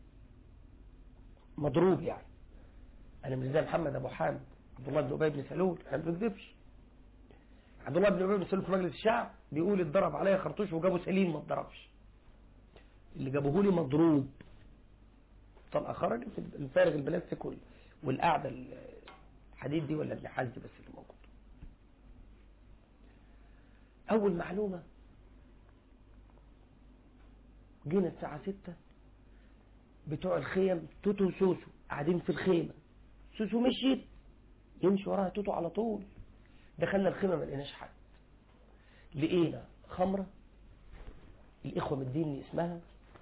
مضروب يعني. أنا مش زي محمد أبو حامد عبد الله بن أبي بن سلول، أنا ما بكذبش. عبد الله بن أبي بن سلول في مجلس الشعب بيقول اتضرب عليا خرطوش وجابوا سليم ما اتضربش. اللي جابوه لي مضروب، طلقة خرجت الفارغ البلاستيك والقاعدة الحديد دي ولا النحاس دي بس اللي موجود. أول معلومة، جينا الساعة ستة بتوع الخيم توتو وسوسو قاعدين في الخيمة. سوسو مشيت يمشي وراها توتو على طول. دخلنا الخيمة ما لقيناش حد. لقينا خمرة الإخوة مديني اسمها،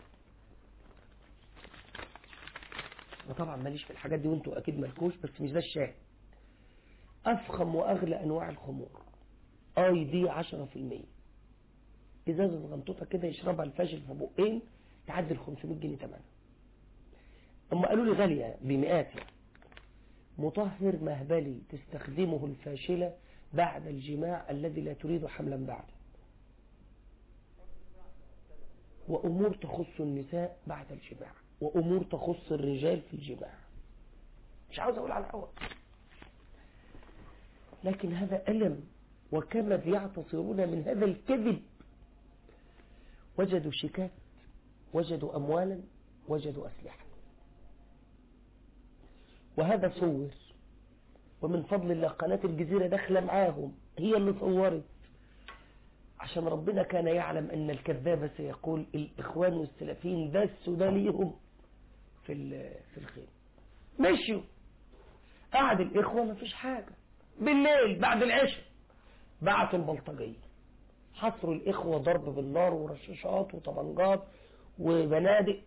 وطبعا ماليش في الحاجات دي وانتوا أكيد مالكوش، بس مش ده الشاهد. أفخم وأغلى أنواع الخمور، اي دي عشرة في المية، إزازة غنطوطة كده يشربها الفاشل في بقين تعدي الخمسمائة جنيه ثمنها. أما قالوا لي غالية بمئات. مطهر مهبلي تستخدمه الفاشلة بعد الجماع الذي لا تريد حملا بعده، وأمور تخص النساء بعد الجماع، وأمور تخص الرجال في الجماع. مش عاوز أقول على الأول، لكن هذا ألم، وكما بيعتصرون من هذا الكذب. وجدوا شيكات، وجدوا أموالا، وجدوا أسلحة. وهذا صور، ومن فضل الله قناة الجزيرة داخلة معاهم، هي اللي صورت، عشان ربنا كان يعلم أن الكذاب سيقول الإخوان والسلفيين بس ده ليهم في في الخير. مشوا، قعد الإخوة ما فيش حاجة. بالليل بعد العشاء بعتوا البلطجية، حصروا الإخوة ضرب بالنار ورشاشات وطبنجات وبنادق.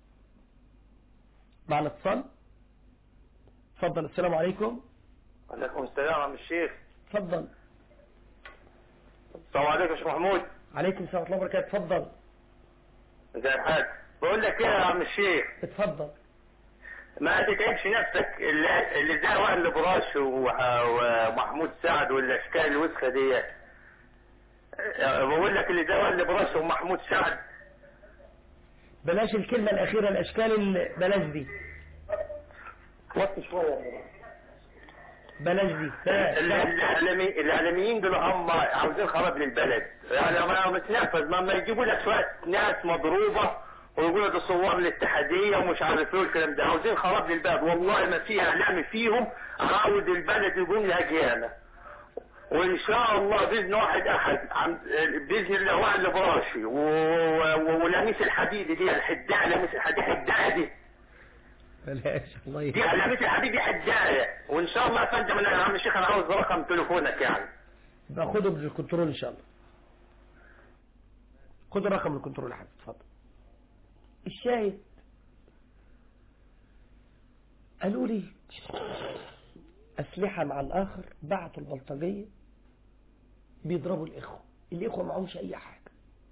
معنا اتصال. اتفضل. السلام عليكم. وعليكم السلام يا عم الشيخ. اتفضل. السلام عليكم يا شيخ محمود. عليكم السلام ورحمة الله وبركاته. اتفضل. ازي الحاج؟ بقول لك ايه يا عم الشيخ. اتفضل. ما تتعبش نفسك، اللي, اللي زي وائل براش ومحمود سعد والاشكال الوسخه ديت. بقول لك اللي زي وائل براش ومحمود سعد. بلاش الكلمة الأخيرة، الأشكال بلاش دي. وطي شوية. بلاش دي. الإعلامي الإعلاميين دول هم عاوزين خراب للبلد، يعني ما متنفذ ما يجيبوا لك شوية ناس مضروبة ويقولوا ده صور الاتحادية ومش عارف ايه الكلام ده. عاوزين خراب للبلد، والله ما في إعلامي فيهم عاود البلد يقوم لها جيانة. وإن شاء الله بإذن واحد أحد بإذن الله وائل براشي ولميس الحديد دي الحداء، لميس الحديد حداء دي بلاش الله دي علامة الحبيب حداية. وان شاء الله يا فندم انا يا عم الشيخ انا عاوز رقم تليفونك يعني. باخده بالكنترول ان شاء الله. خد رقم الكنترول يا حبيبي. اتفضل. الشاهد قالوا لي اسلحة مع الاخر، بعتوا البلطجية بيضربوا الاخوة، الاخوة معهمش اي حاجة،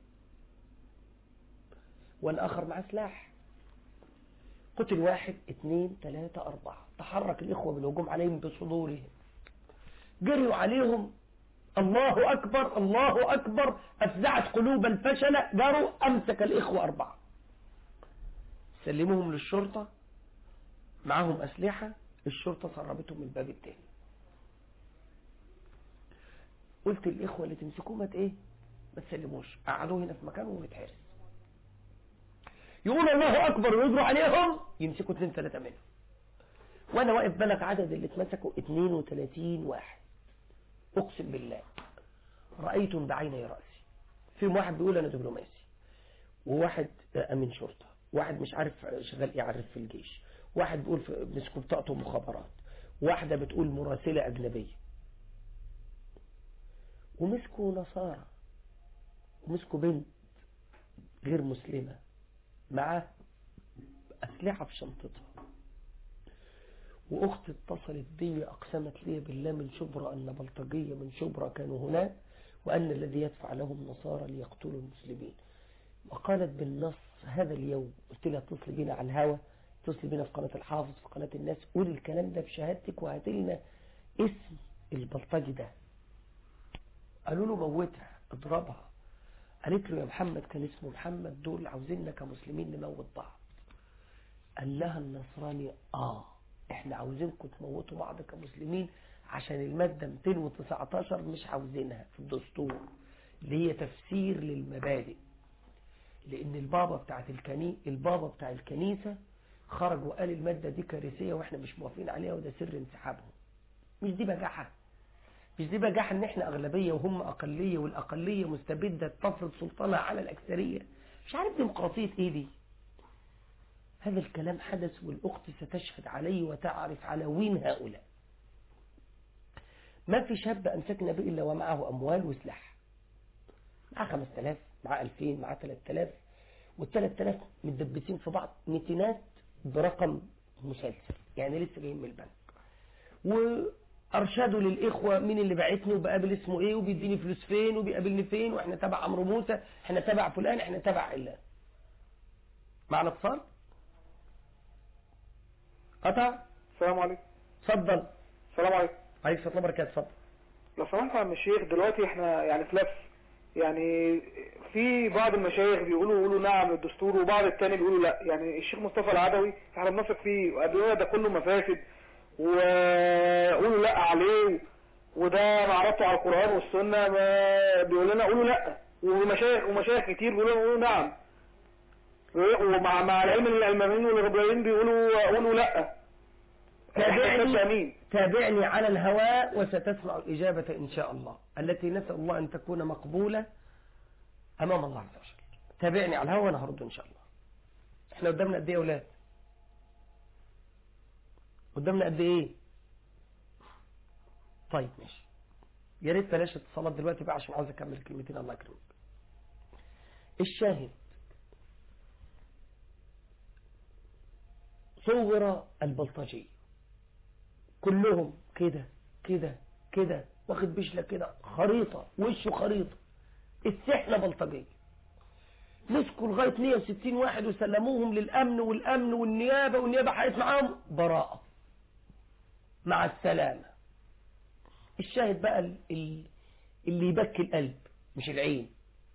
والاخر معاه سلاح. قتل واحد اثنين ثلاثة أربعة. تحرك الإخوة بالهجوم عليهم بصدورهم، جريوا عليهم. الله أكبر الله أكبر، أفزعت قلوب الفشلة. جروا، أمسك الإخوة أربعة، سلموهم للشرطة، معهم أسلحة. الشرطة سربتهم من الباب التاني. قلت الإخوة اللي تمسكوه ما إيه ما تسلموش، قعدوه هنا في مكانه ونتحرس. يقول الله أكبر ويجروا عليهم، يمسكوا اثنين ثلاثة منهم. وأنا واقف بلغ عدد اللي اتمسكوا اثنين وثلاثين واحد. أقسم بالله رأيتم بعيني رأسي. فيهم واحد بيقول أنا دبلوماسي، وواحد أمين شرطة، واحد مش عارف شغال يعرف في الجيش، واحد بيقول مسكوا بطاقته مخابرات، واحدة بتقول مراسلة أجنبية. ومسكوا نصارى، ومسكوا بنت غير مسلمة معاه أسلحة في شنطتها. وأختي اتصلت بي أقسمت لي بالله من شبرا أن بلطجية من شبرا كانوا هناك وأن الذي يدفع لهم نصارى ليقتلوا المسلمين. وقالت بالنص هذا اليوم، قلت لها اتصل بينا على الهوا، اتصل بينا في قناة الحافظ، في قناة الناس، قول الكلام ده بشهادتك وهات لنا اسم البلطجي ده. قالوا له موتها اضربها. قالت له يا محمد كان اسمه محمد، دول عاوزيننا كمسلمين نموت بعض. قال لها النصراني اه احنا عاوزينكم تموتوا بعض كمسلمين عشان المادة مئتين وتسعتاشر مش عاوزينها في الدستور، اللي هي تفسير للمبادئ. لان البابا بتاعت الكني البابا بتاع الكنيسة خرج وقال المادة دي كارثية واحنا مش موافقين عليها وده سر انسحابهم. مش دي بجاحة؟ مش دي بجاحة ان احنا اغلبية وهم اقلية، والاقلية مستبدة تفرض سلطانها على الاكثرية؟ مش عارف ديمقراطية ايه دي. هذا الكلام حدث والأخت ستشهد عليه وتعرف عناوين هؤلاء. ما في شاب أمسكنا به إلا ومعه أموال وسلاح، معه خمسة آلاف، معه ألفين، معه ثلاثة آلاف، والثلاثة آلاف متدبسين في بعض ميتينات برقم مسلسل، يعني لسه جايين من البنك. وأرشدوا للإخوة مين اللي بعتني وبقابل اسمه إيه وبيديني فلوس فين وبيقابلني فين، وإحنا تبع عمرو موسى، إحنا تبع فلان، إحنا تبع علان. معنا اتصال؟ قطع. السلام عليكم. اتفضل. السلام عليكم. عليكم السلام وبركاته. اتفضل. لو سمحت يا عم الشيخ، دلوقتي احنا يعني في لبس، يعني في بعض المشايخ بيقولوا يقولوا نعم للدستور وبعض التاني بيقولوا لا. يعني الشيخ مصطفى العدوي احنا بنثق فيه وقالوا ده كله مفاسد وقولوا لا عليه، وده معرضته على القرآن والسنة، ما بيقول لنا قولوا لا، ومشايخ ومشايخ كتير بيقولوا قولوا نعم، ومع مع العلم العلمانيين والربانيين بيقولوا قولوا لا. تابعني تابعني على الهواء وستسمع الإجابة إن شاء الله، التي نسأل الله أن تكون مقبولة أمام الله عز وجل. تابعني على الهواء وأنا هرد إن شاء الله. إحنا قدامنا قد إيه يا أولاد؟ قدامنا قد إيه؟ طيب ماشي، يا ريت بلاش اتصالات دلوقتي بقى عشان عاوز أكمل كلمتين. الله يكرمك. الشاهد صور البلطجي كلهم كده كده كده، واخد بشلة كده خريطة، وشه خريطة، السحنة بلطجية. مسكوا لغاية مئة وستين واحد وسلموهم للأمن، والأمن والنيابة والنيابة حقت معاهم براءة، مع السلامة. الشاهد بقى اللي يبكي القلب مش العين،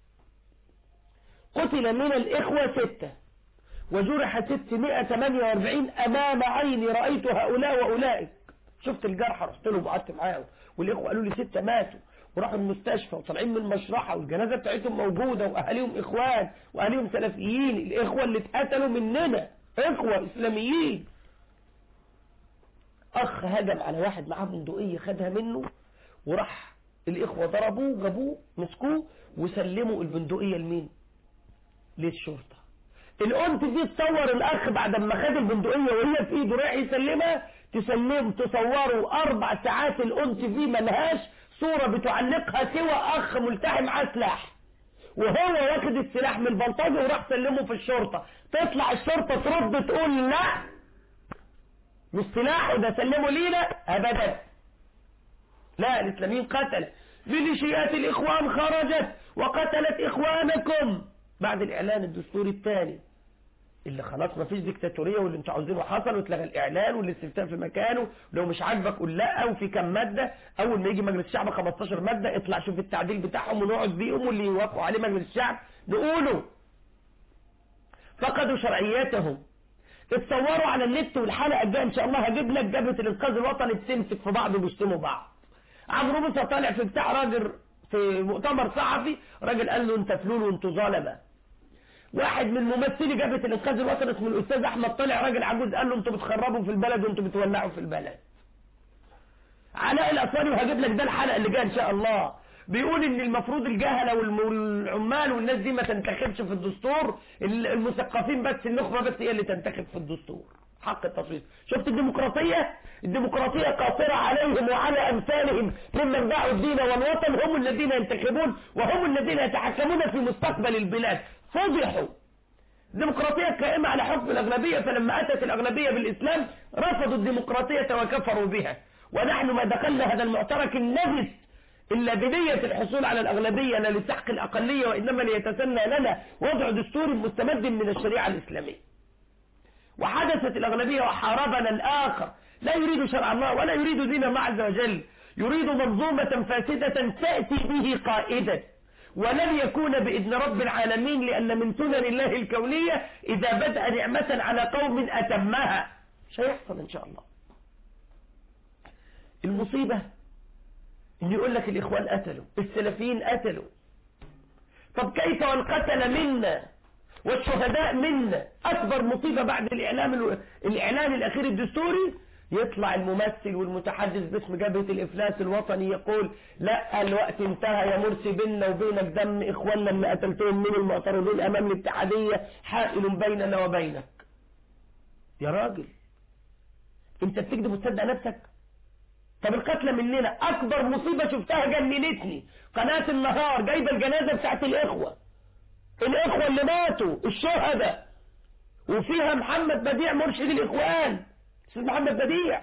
قتل من الإخوة ستة وجرح ستمائة وثمانية وأربعين أمام عيني، رأيت هؤلاء وأولئك، شفت الجرحى رحت لهم وقعدت معاهم، والإخوة قالوا لي ستة ماتوا وراحوا المستشفى وطالعين من المشرحة والجنازة بتاعتهم موجودة، وأهاليهم إخوان وأهاليهم سلفيين. الإخوة اللي اتقتلوا مننا إخوة إسلاميين. أخ هجم على واحد معاه بندقية خدها منه، وراح الإخوة ضربوه جابوه مسكوه وسلموا البندقية لمين؟ للشرطة. الأنت دي تصور الأخ بعد ما خد البندقية وهي في إيده رايح يسلمها، تسلم تصوروا أربع ساعات الأنت دي ملهاش صورة بتعلقها سوى أخ ملتحي معاه سلاح، وهو واخد السلاح من البلطجي وراح سلمه في الشرطة. تطلع الشرطة ترد تقول لا مش سلاحه ده سلمه لينا؟ أبدا. لا، الإسلاميين قتل، ميليشيات الإخوان خرجت وقتلت إخوانكم بعد الإعلان الدستوري الثاني اللي خلاص ما فيش ديكتاتورية، واللي انتوا عاوزينه حصل، واتلغى الإعلان والاستفتاء في مكانه، ولو مش عاجبك قول لا، وفي كم مادة. أول ما يجي مجلس الشعب خمستاشر مادة، اطلع شوف التعديل بتاعهم ونقعد بيهم، واللي يوافقوا عليه مجلس الشعب نقوله. فقدوا شرعياتهم. اتصوروا على النت، والحلقة الجاية إن شاء الله هجيب لك جبهة الإنقاذ الوطني بتمسك في بعض وبيشتموا بعض. عمرو موسى طالع في بتاع راجل في مؤتمر صحفي، راجل قال له انت فلول وانتوا ظلمه. واحد من ممثلي جبهة الإنقاذ الوطني اسمه الأستاذ أحمد طالع، راجل عجوز، قال له انتوا بتخربوا في البلد وانتوا بتولعوا في البلد. علاء الأسواني، وهجيب لك ده الحلقة اللي جايه إن شاء الله، بيقول ان المفروض الجهلة والعمال والناس دي ما تنتخبش في الدستور، المثقفين بس، النخبة بس هي اللي تنتخب في الدستور، حق التصويت. شفت الديمقراطية؟ الديمقراطية قاصرة عليهم وعلى أمثالهم ممن باعوا الدين والوطن، هم الذين ينتخبون وهم الذين يتحكمون في مستقبل البلاد. فضحوا. الديمقراطية قائمة على حكم الأغلبية، فلما أتت الأغلبية بالإسلام رفضوا الديمقراطية وكفروا بها. ونحن ما دخلنا هذا المعترك النجس إلا بنية الحصول على الأغلبية لا لسحق الأقلية، وإنما ليتسنى لنا وضع دستور مستمد من الشريعة الإسلامية. وحدثت الأغلبية وحاربنا الآخر لا يريد شرع الله ولا يريد دين الله عز وجل، يريد منظومة فاسدة تأتي به قائدا، ولن يكون بإذن رب العالمين، لأن من سنن الله الكونية إذا بدأ نعمة على قوم أتمها. مش هيحصل إن شاء الله. المصيبة إن يقول لك الإخوان قتلوا، السلفيين قتلوا. طب كيف والقتل منا والشهداء منا؟ أكبر مصيبة بعد الإعلام الإعلان الأخير الدستوري يطلع الممثل والمتحدث باسم جبهة الإفلاس الوطني يقول لا الوقت انتهى يا مرسي، بيننا وبينك دم إخواننا اللي قتلتهم من المعترضين أمام الاتحادية حائل بيننا وبينك. يا راجل انت بتكذب وتصدق نفسك؟ طب القتلى مننا أكبر مصيبة شفتها جننتني، قناة النهار جايبة الجنازة بتاعت الإخوة الإخوة اللي ماتوا الشهداء، وفيها محمد بديع مرشد الإخوان، أستاذ محمد بديع.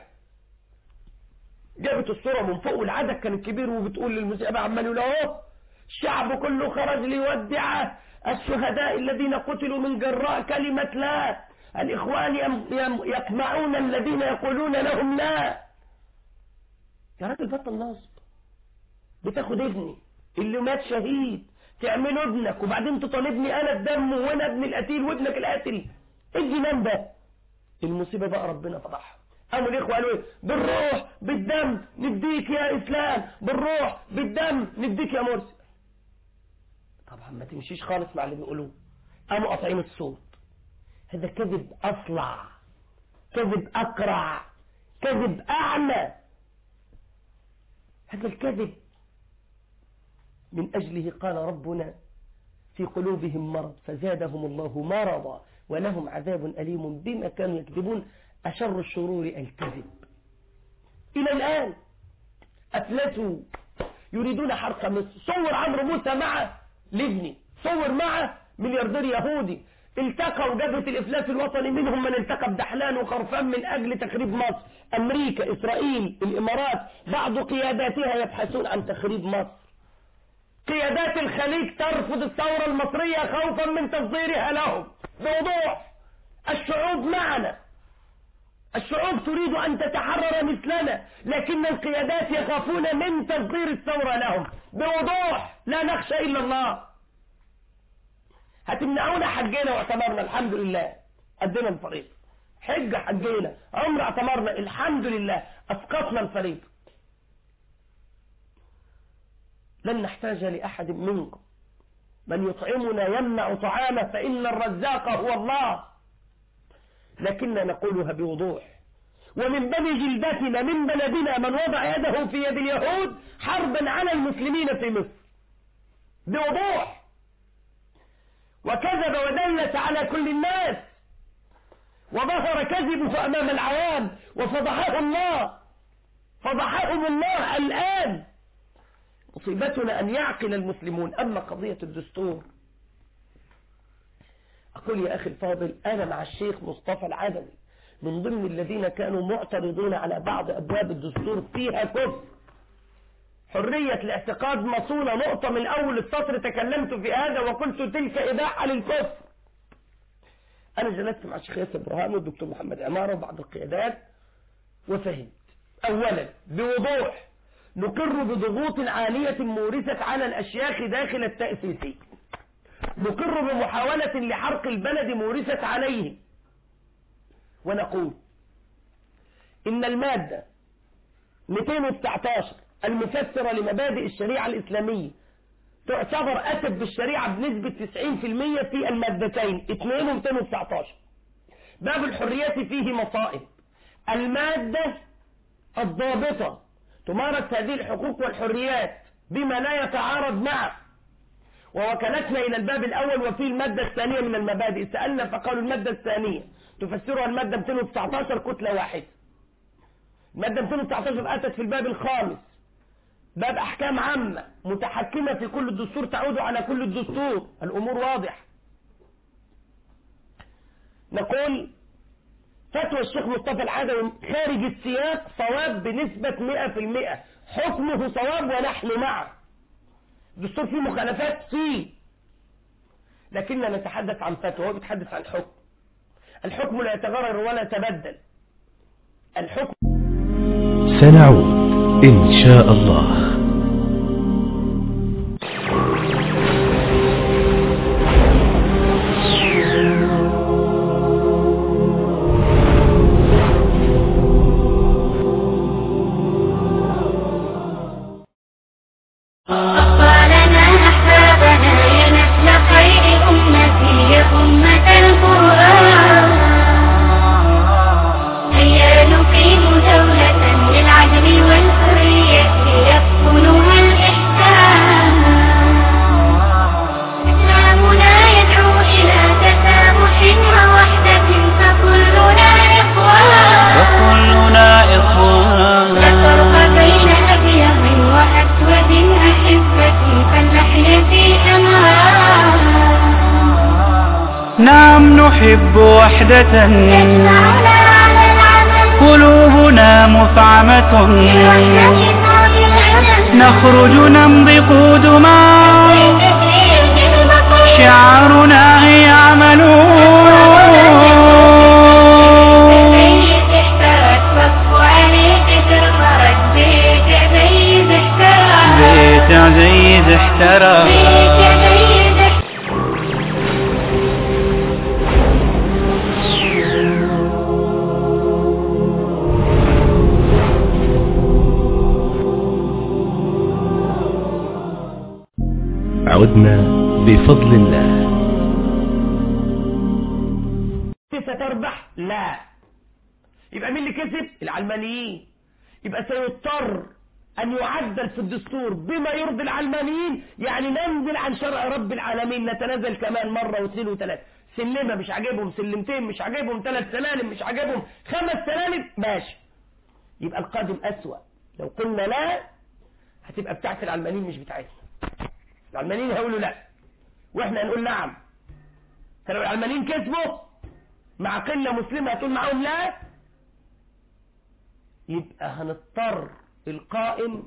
جابت الصورة من فوق والعدد كان كبير، وبتقول للمذيع عمال يقول اهو الشعب كله خرج ليودع الشهداء الذين قتلوا من جراء كلمة لا، الإخوان يقمعون الذين يقولون لهم لا. يا راجل بطل نصب، بتاخد ابني اللي مات شهيد تعمله ابنك، وبعدين تطالبني انا بدمه وانا ابن القتيل وابنك القاتل. ايه الجنان ده؟ المصيبة بقى ربنا فضحها. قاموا الاخوة قالوا ايه؟ بالروح بالدم نديك يا اسلام، بالروح بالدم نديك يا مرسي. طبعا ما تمشيش خالص مع اللي بيقولوه. قاموا قاطعين الصوت. هذا كذب اصلع، كذب اقرع، كذب اعمى. هذا الكذب من أجله قال ربنا في قلوبهم مرض فزادهم الله مرضا ولهم عذاب أليم بما كانوا يكذبون. أشر الشرور الكذب. إلى الآن أفلسوا يريدون حرق مصر. صور عمرو موسى مع لبني، صور مع ملياردير يهودي التقوا جبهة الإفلاس الوطني، منهم من التقى بدحلان وخرفان من أجل تخريب مصر. أمريكا، إسرائيل، الإمارات، بعض قياداتها يبحثون عن تخريب مصر. قيادات الخليج ترفض الثورة المصرية خوفا من تصديرها لهم بوضوح. الشعوب معنا، الشعوب تريد أن تتحرر مثلنا، لكن القيادات يخافون من تصدير الثورة لهم بوضوح. لا نخشى إلا الله. هتمنعونا حجينا واعتمرنا الحمد لله، أدينا الفريق حجة، حجينا عمر اعتمرنا الحمد لله، أسقطنا الفريق. لن نحتاج لأحد منكم، من يطعمنا يمنع طعامه فإن الرزاق هو الله. لكننا نقولها بوضوح. ومن بني جلدتنا من بلدنا من وضع يده في يد اليهود حربا على المسلمين في مصر بوضوح، وكذب ودلس على كل الناس، وظهر كذبه أمام العوام، وفضحه الله، فضحهم الله الآن. مصيبتنا أن يعقل المسلمون. أما قضية الدستور، أقول يا أخي الفاضل أنا مع الشيخ مصطفى العدوي من ضمن الذين كانوا معترضون على بعض أبواب الدستور فيها كفر. حرية الاعتقاد مصونة، نقطة من أول السطر تكلمت في هذا وقلت تلك إباحة للكفر. أنا جلست مع الشيخ ياسر برهان والدكتور محمد عمارة وبعض القيادات وفهمت. أولا بوضوح نقر بضغوط عالية مورست على الأشياخ داخل التأسيسي، نقر بمحاولة لحرق البلد مورست عليه، ونقول إن المادة مئتين وتسعتاشر المفسرة لمبادئ الشريعة الإسلامية تعتبر أتت بالشريعة بنسبة تسعين بالمئة في المادتين اثنين و مئتين وتسعتاشر. باب الحريات فيه مصائب. المادة الضابطة تمارس هذه الحقوق والحريات بما لا يتعارض معه، ووكلتنا إلى الباب الأول وفي المادة الثانية من المبادئ. سألنا فقالوا المادة الثانية تفسرها المادة مئتين وتسعتاشر كتلة واحدة. المادة مئتين وتسعتاشر أتت في الباب الخامس، باب أحكام عامة متحكمة في كل الدستور تعود على كل الدستور. الأمور واضحة. نقول فتوى الشيخ مصطفى العدوي خارج السياق صواب بنسبة مئة في المئة، حكمه صواب ونحن معه. الدستور فيه مخالفات فيه، لكننا نتحدث عن فتوى، هو بيتحدث عن حكم. الحكم لا يتغير ولا يتبدل. الحكم. سنعود إن شاء الله. نعم نحب وحدة قلوبنا مفعمة نخرج نمضي قدما شعارنا هي عمل بيت عزيز احترى. عدنا بفضل الله. ستربح؟ لا. يبقى مين اللي كسب؟ العلمانيين. يبقى سيضطر أن يعدل في الدستور بما يرضي العلمانيين، يعني ننزل عن شرع رب العالمين، نتنازل كمان مرة واثنين وثلاثة. سلمة مش عاجبهم، سلمتين مش عاجبهم، ثلاث سلالم مش عاجبهم، خمس سلالم ماشي. يبقى القادم أسوأ. لو قلنا لا هتبقى بتاعت العلمانيين مش بتاعتنا. العلمانيين هيقولوا لا واحنا هنقول نعم. فلو العلمانيين كسبوا مع قلة مسلمة هتقول معاهم لا، يبقى هنضطر القائم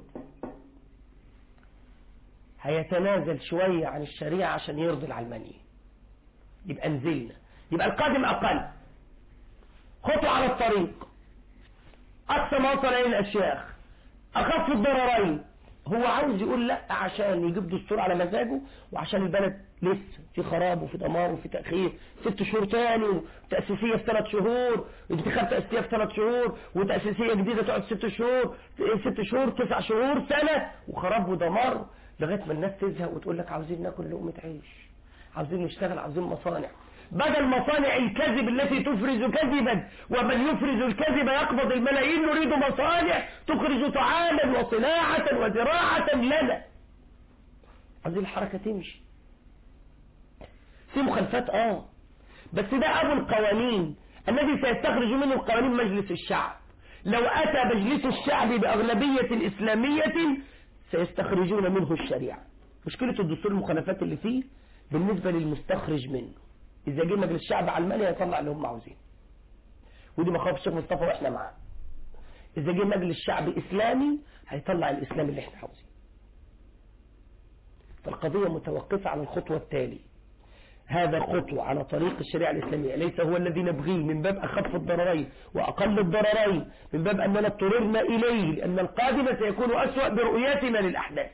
هيتنازل شوية عن الشريعة عشان يرضي العلمانيين. يبقى نزلنا. يبقى القادم أقل خطوة على الطريق، أقصى ما وصل إليه الأشياخ، أخف الضررين. هو عاوز يقول لا عشان يجيب دستور على مزاجه، وعشان البلد لسه في خراب وفي دمار وفي تأخير ست شهور تاني، وتأسيسية في ثلاث شهور، انتخاب تأسيسية في ثلاث شهور، وتأسيسية جديدة تقعد ست شهور ست شهور تسع شهور سنة، وخراب ودمار لغاية ما الناس تزهق وتقول لك عاوزين ناكل لقمة عيش، عاوزين نشتغل، عاوزين مصانع. بدل مصانع الكذب التي تفرز كذبا، ومن يفرز الكذب يقبض الملايين، نريد مصانع تخرج طعاما وصناعة وزراعة لنا. عايزين الحركة تمشي. في مخالفات اه بس ده ابو القوانين الذي سيستخرج منه القوانين مجلس الشعب. لو اتى مجلس الشعب باغلبية اسلامية سيستخرجون منه الشريعة. مشكلة الدستور المخالفات اللي فيه بالنسبة للمستخرج منه. إذا جه مجلس الشعب علماني هيطلع اللي هم عاوزين، ودي مخاوف الشيخ مصطفى وإحنا معاه. إذا جه مجلس الشعب إسلامي هيطلع الإسلام اللي إحنا عاوزين. فالقضية متوقفة على الخطوة التالي. هذا خطوة على طريق الشريعة الإسلامية ليس هو الذي نبغيه من باب أخف الضررين وأقل الضررين، من باب أننا اضطررنا إليه لأن القادم سيكون أسوأ برؤيتنا للأحداث.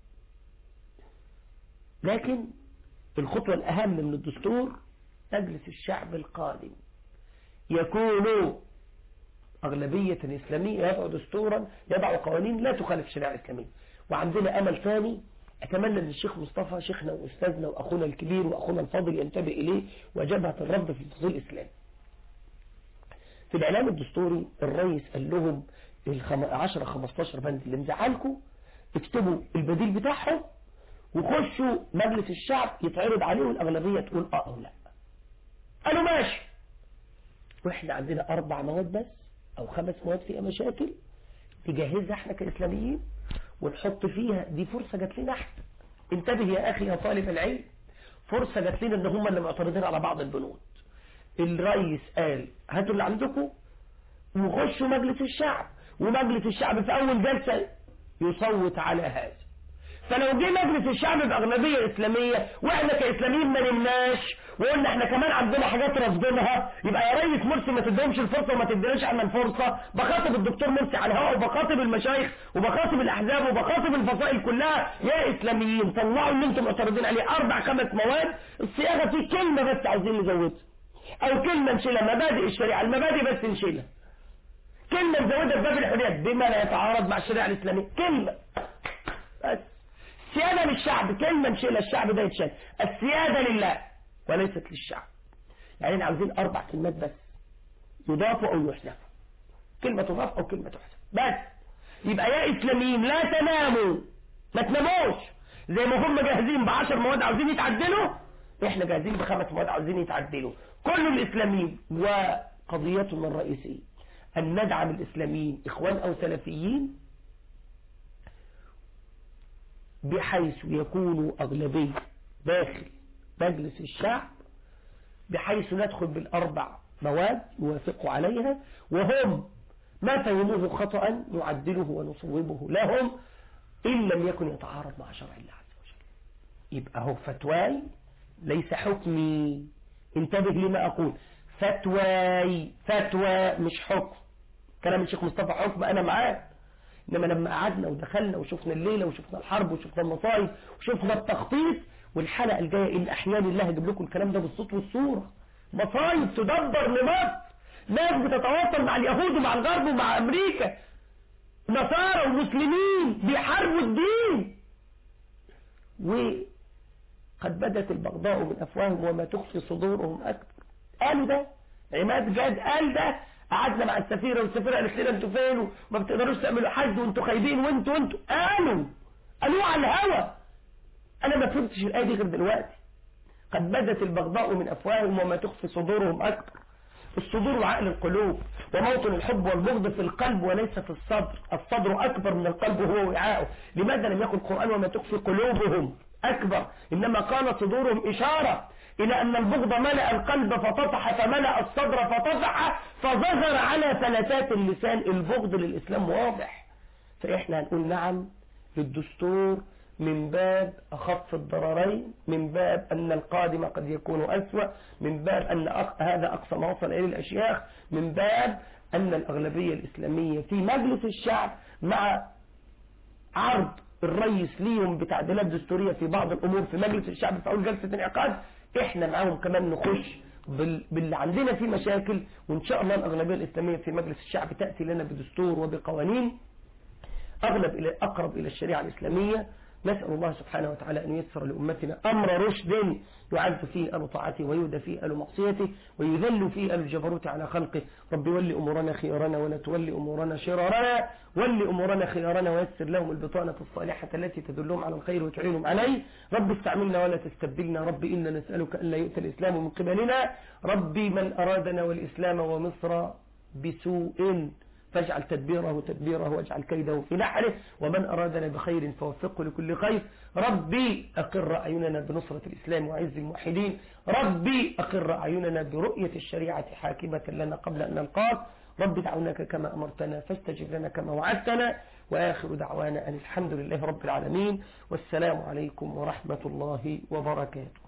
لكن الخطوة الأهم من الدستور مجلس الشعب القادم يكون أغلبية إسلامية، يضع دستورا، يضع قوانين لا تخالف الشريعة الإسلامية. وعندنا أمل ثاني أتمنى أن الشيخ مصطفى شيخنا وأستاذنا وأخونا الكبير وأخونا الفاضل ينتبه إليه وجبهة الرد في الفصول الإسلام. في الإعلام الدستوري الرئيس قال لهم عشرة خمستاشر بند اللي مزعلكم اكتبوا البديل بتاعهم وخشوا مجلس الشعب يتعرض عليه والأغلبية تقول اه او لا. قالوا ماشي. واحنا عندنا اربع مواد بس او خمس مواد فيها مشاكل نجهزها احنا كإسلاميين ونحط فيها. دي فرصة جات لنا احنا. انتبه يا اخي يا طالب العلم، فرصة جات لنا ان هم اللي معترضين على بعض البنود. الرئيس قال هاتوا اللي عندكم وخشوا مجلس الشعب، ومجلس الشعب في أول جلسة يصوت على هذا. فلو جه مجلس الشعب بأغلبية إسلامية وإحنا كإسلاميين ما نمناش وقلنا إحنا كمان عندنا حاجات رافضينها، يبقى يا ريس مرسي ما تدهمش الفرصة وما تديناش احنا الفرصة. بخاطب الدكتور مرسي على الهواء وبخاطب المشايخ وبخاطب الأحزاب وبخاطب الفصائل كلها، يا إسلاميين طلعوا اللي أنتم معترضين عليه أربع خمس مواد الصياغة فيه كلمة بس عايزين نزودها أو كلمة نشيلها، مبادئ الشريعة المبادئ بس نشيلها، كلمة نزودها في باب الحريات بما لا يتعارض مع الشريعة الإسلامية، كلمة بس. السيادة للشعب كلمة نشيلها، الشعب ده يتشال. السيادة لله وليست للشعب. يعني احنا عاوزين أربع كلمات بس يضافوا أو يحذفوا، كلمة تضاف أو كلمة تحذف بس. يبقى يا إسلاميين لا تناموا، ما تناموش، زي ما هم جاهزين بعشر مواد عاوزين يتعدلوا احنا جاهزين بخمس مواد عاوزين يتعدلوا. كل الإسلاميين وقضيتنا الرئيسية أن ندعم الإسلاميين إخوان أو سلفيين بحيث يكونوا أغلبية داخل مجلس الشعب، بحيث ندخل بالأربع مواد يوافقوا عليها، وهم ما فهموه خطأ نعدله ونصوبه لهم إن لم يكن يتعارض مع شرع الله عز وجل. يبقى هو فتواي ليس حكمي، انتبه لما أقول، فتواي فتوى مش حكم. كلام الشيخ مصطفى حكم أنا معاه، إنما لما قعدنا ودخلنا وشفنا الليلة وشفنا الحرب وشفنا المصايب وشفنا التخطيط، والحلقة الجاية إن أحيان الله هجيب لكم الكلام ده بالصوت والصورة. مصايب تدبر لمصر، ناس بتتواصل مع اليهود ومع الغرب ومع أمريكا، نصارى ومسلمين بيحاربوا الدين، وقد بدت البغضاء من أفواههم وما تخفي صدورهم أكبر. قالوا ده، عماد جاد قال ده، قعدنا مع السفيرة والسفيرة قالت لنا انتوا فين وما بتقدروش تعملوا حج وانتوا خايبين وانتوا وانتوا قالوا قالوا على الهوى. انا ما فهمتش الآية دي غير دلوقتي. قد بدت البغضاء من أفواههم وما تخفي صدورهم أكبر. الصدور وعقل القلوب، وموطن الحب والبغض في القلب وليس في الصدر. الصدر أكبر من القلب وهو وعاؤه. لماذا لم يكن القرآن وما تخفي قلوبهم أكبر، إنما قال صدورهم إشارة إلى أن البغض ملأ القلب فطفح، فملأ الصدر فطفح، فظهر على فلتات اللسان. البغض للإسلام واضح. فإحنا هنقول نعم للدستور من باب أخف الضررين، من باب أن القادم قد يكون أسوأ، من باب أن هذا أقصى ما وصل إليه الأشياخ، من باب أن الأغلبية الإسلامية في مجلس الشعب مع عرض الرئيس ليهم بتعديلات دستورية في بعض الأمور في مجلس الشعب في أول جلسة انعقاد، إحنا معاهم كمان نخش بال... باللي عندنا فيه مشاكل، وإن شاء الله الأغلبية الإسلامية في مجلس الشعب تأتي لنا بدستور وبقوانين أغلب إلى أقرب إلى الشريعة الإسلامية. نسأل الله سبحانه وتعالى أن ييسر لأمتنا أمر رشد يعز فيه أهل طاعته ويهدى فيه أهل معصيته ويذل فيه أهل الجبروت على خلقه. رب ولي أمورنا خيارنا ولا تولي أمورنا شرارنا، ولي أمورنا خيارنا ويسر لهم البطانة الصالحة التي تدلهم على الخير وتعينهم عليه. رب استعملنا ولا تستبدلنا. رب إنا نسألك أن لا يؤتى الإسلام من قبلنا. ربي من أرادنا والإسلام ومصر بسوء فاجعل تدبيره تدبيره واجعل كيده في نحره، ومن أرادنا بخير فوفقه لكل خير. ربي أقر أعيننا بنصرة الإسلام وعز الموحدين. ربي أقر أعيننا برؤية الشريعة حاكمة لنا قبل أن نلقاك. رب دعوناك كما أمرتنا فاستجب لنا كما وعدتنا. وآخر دعوانا أن الحمد لله رب العالمين، والسلام عليكم ورحمة الله وبركاته.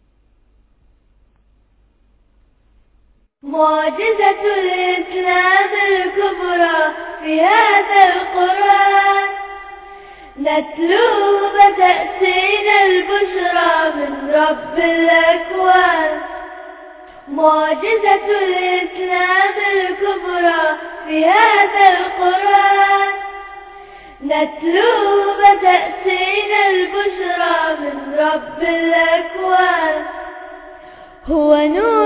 معجزة الإسلام الكبرى في هذا القرآن، نتلوه فتأتينا البشرى من رب الأكوان. معجزة الإسلام الكبرى في هذا القرآن، نتلوه فتأتينا البشرى من رب الأكوان. هو نور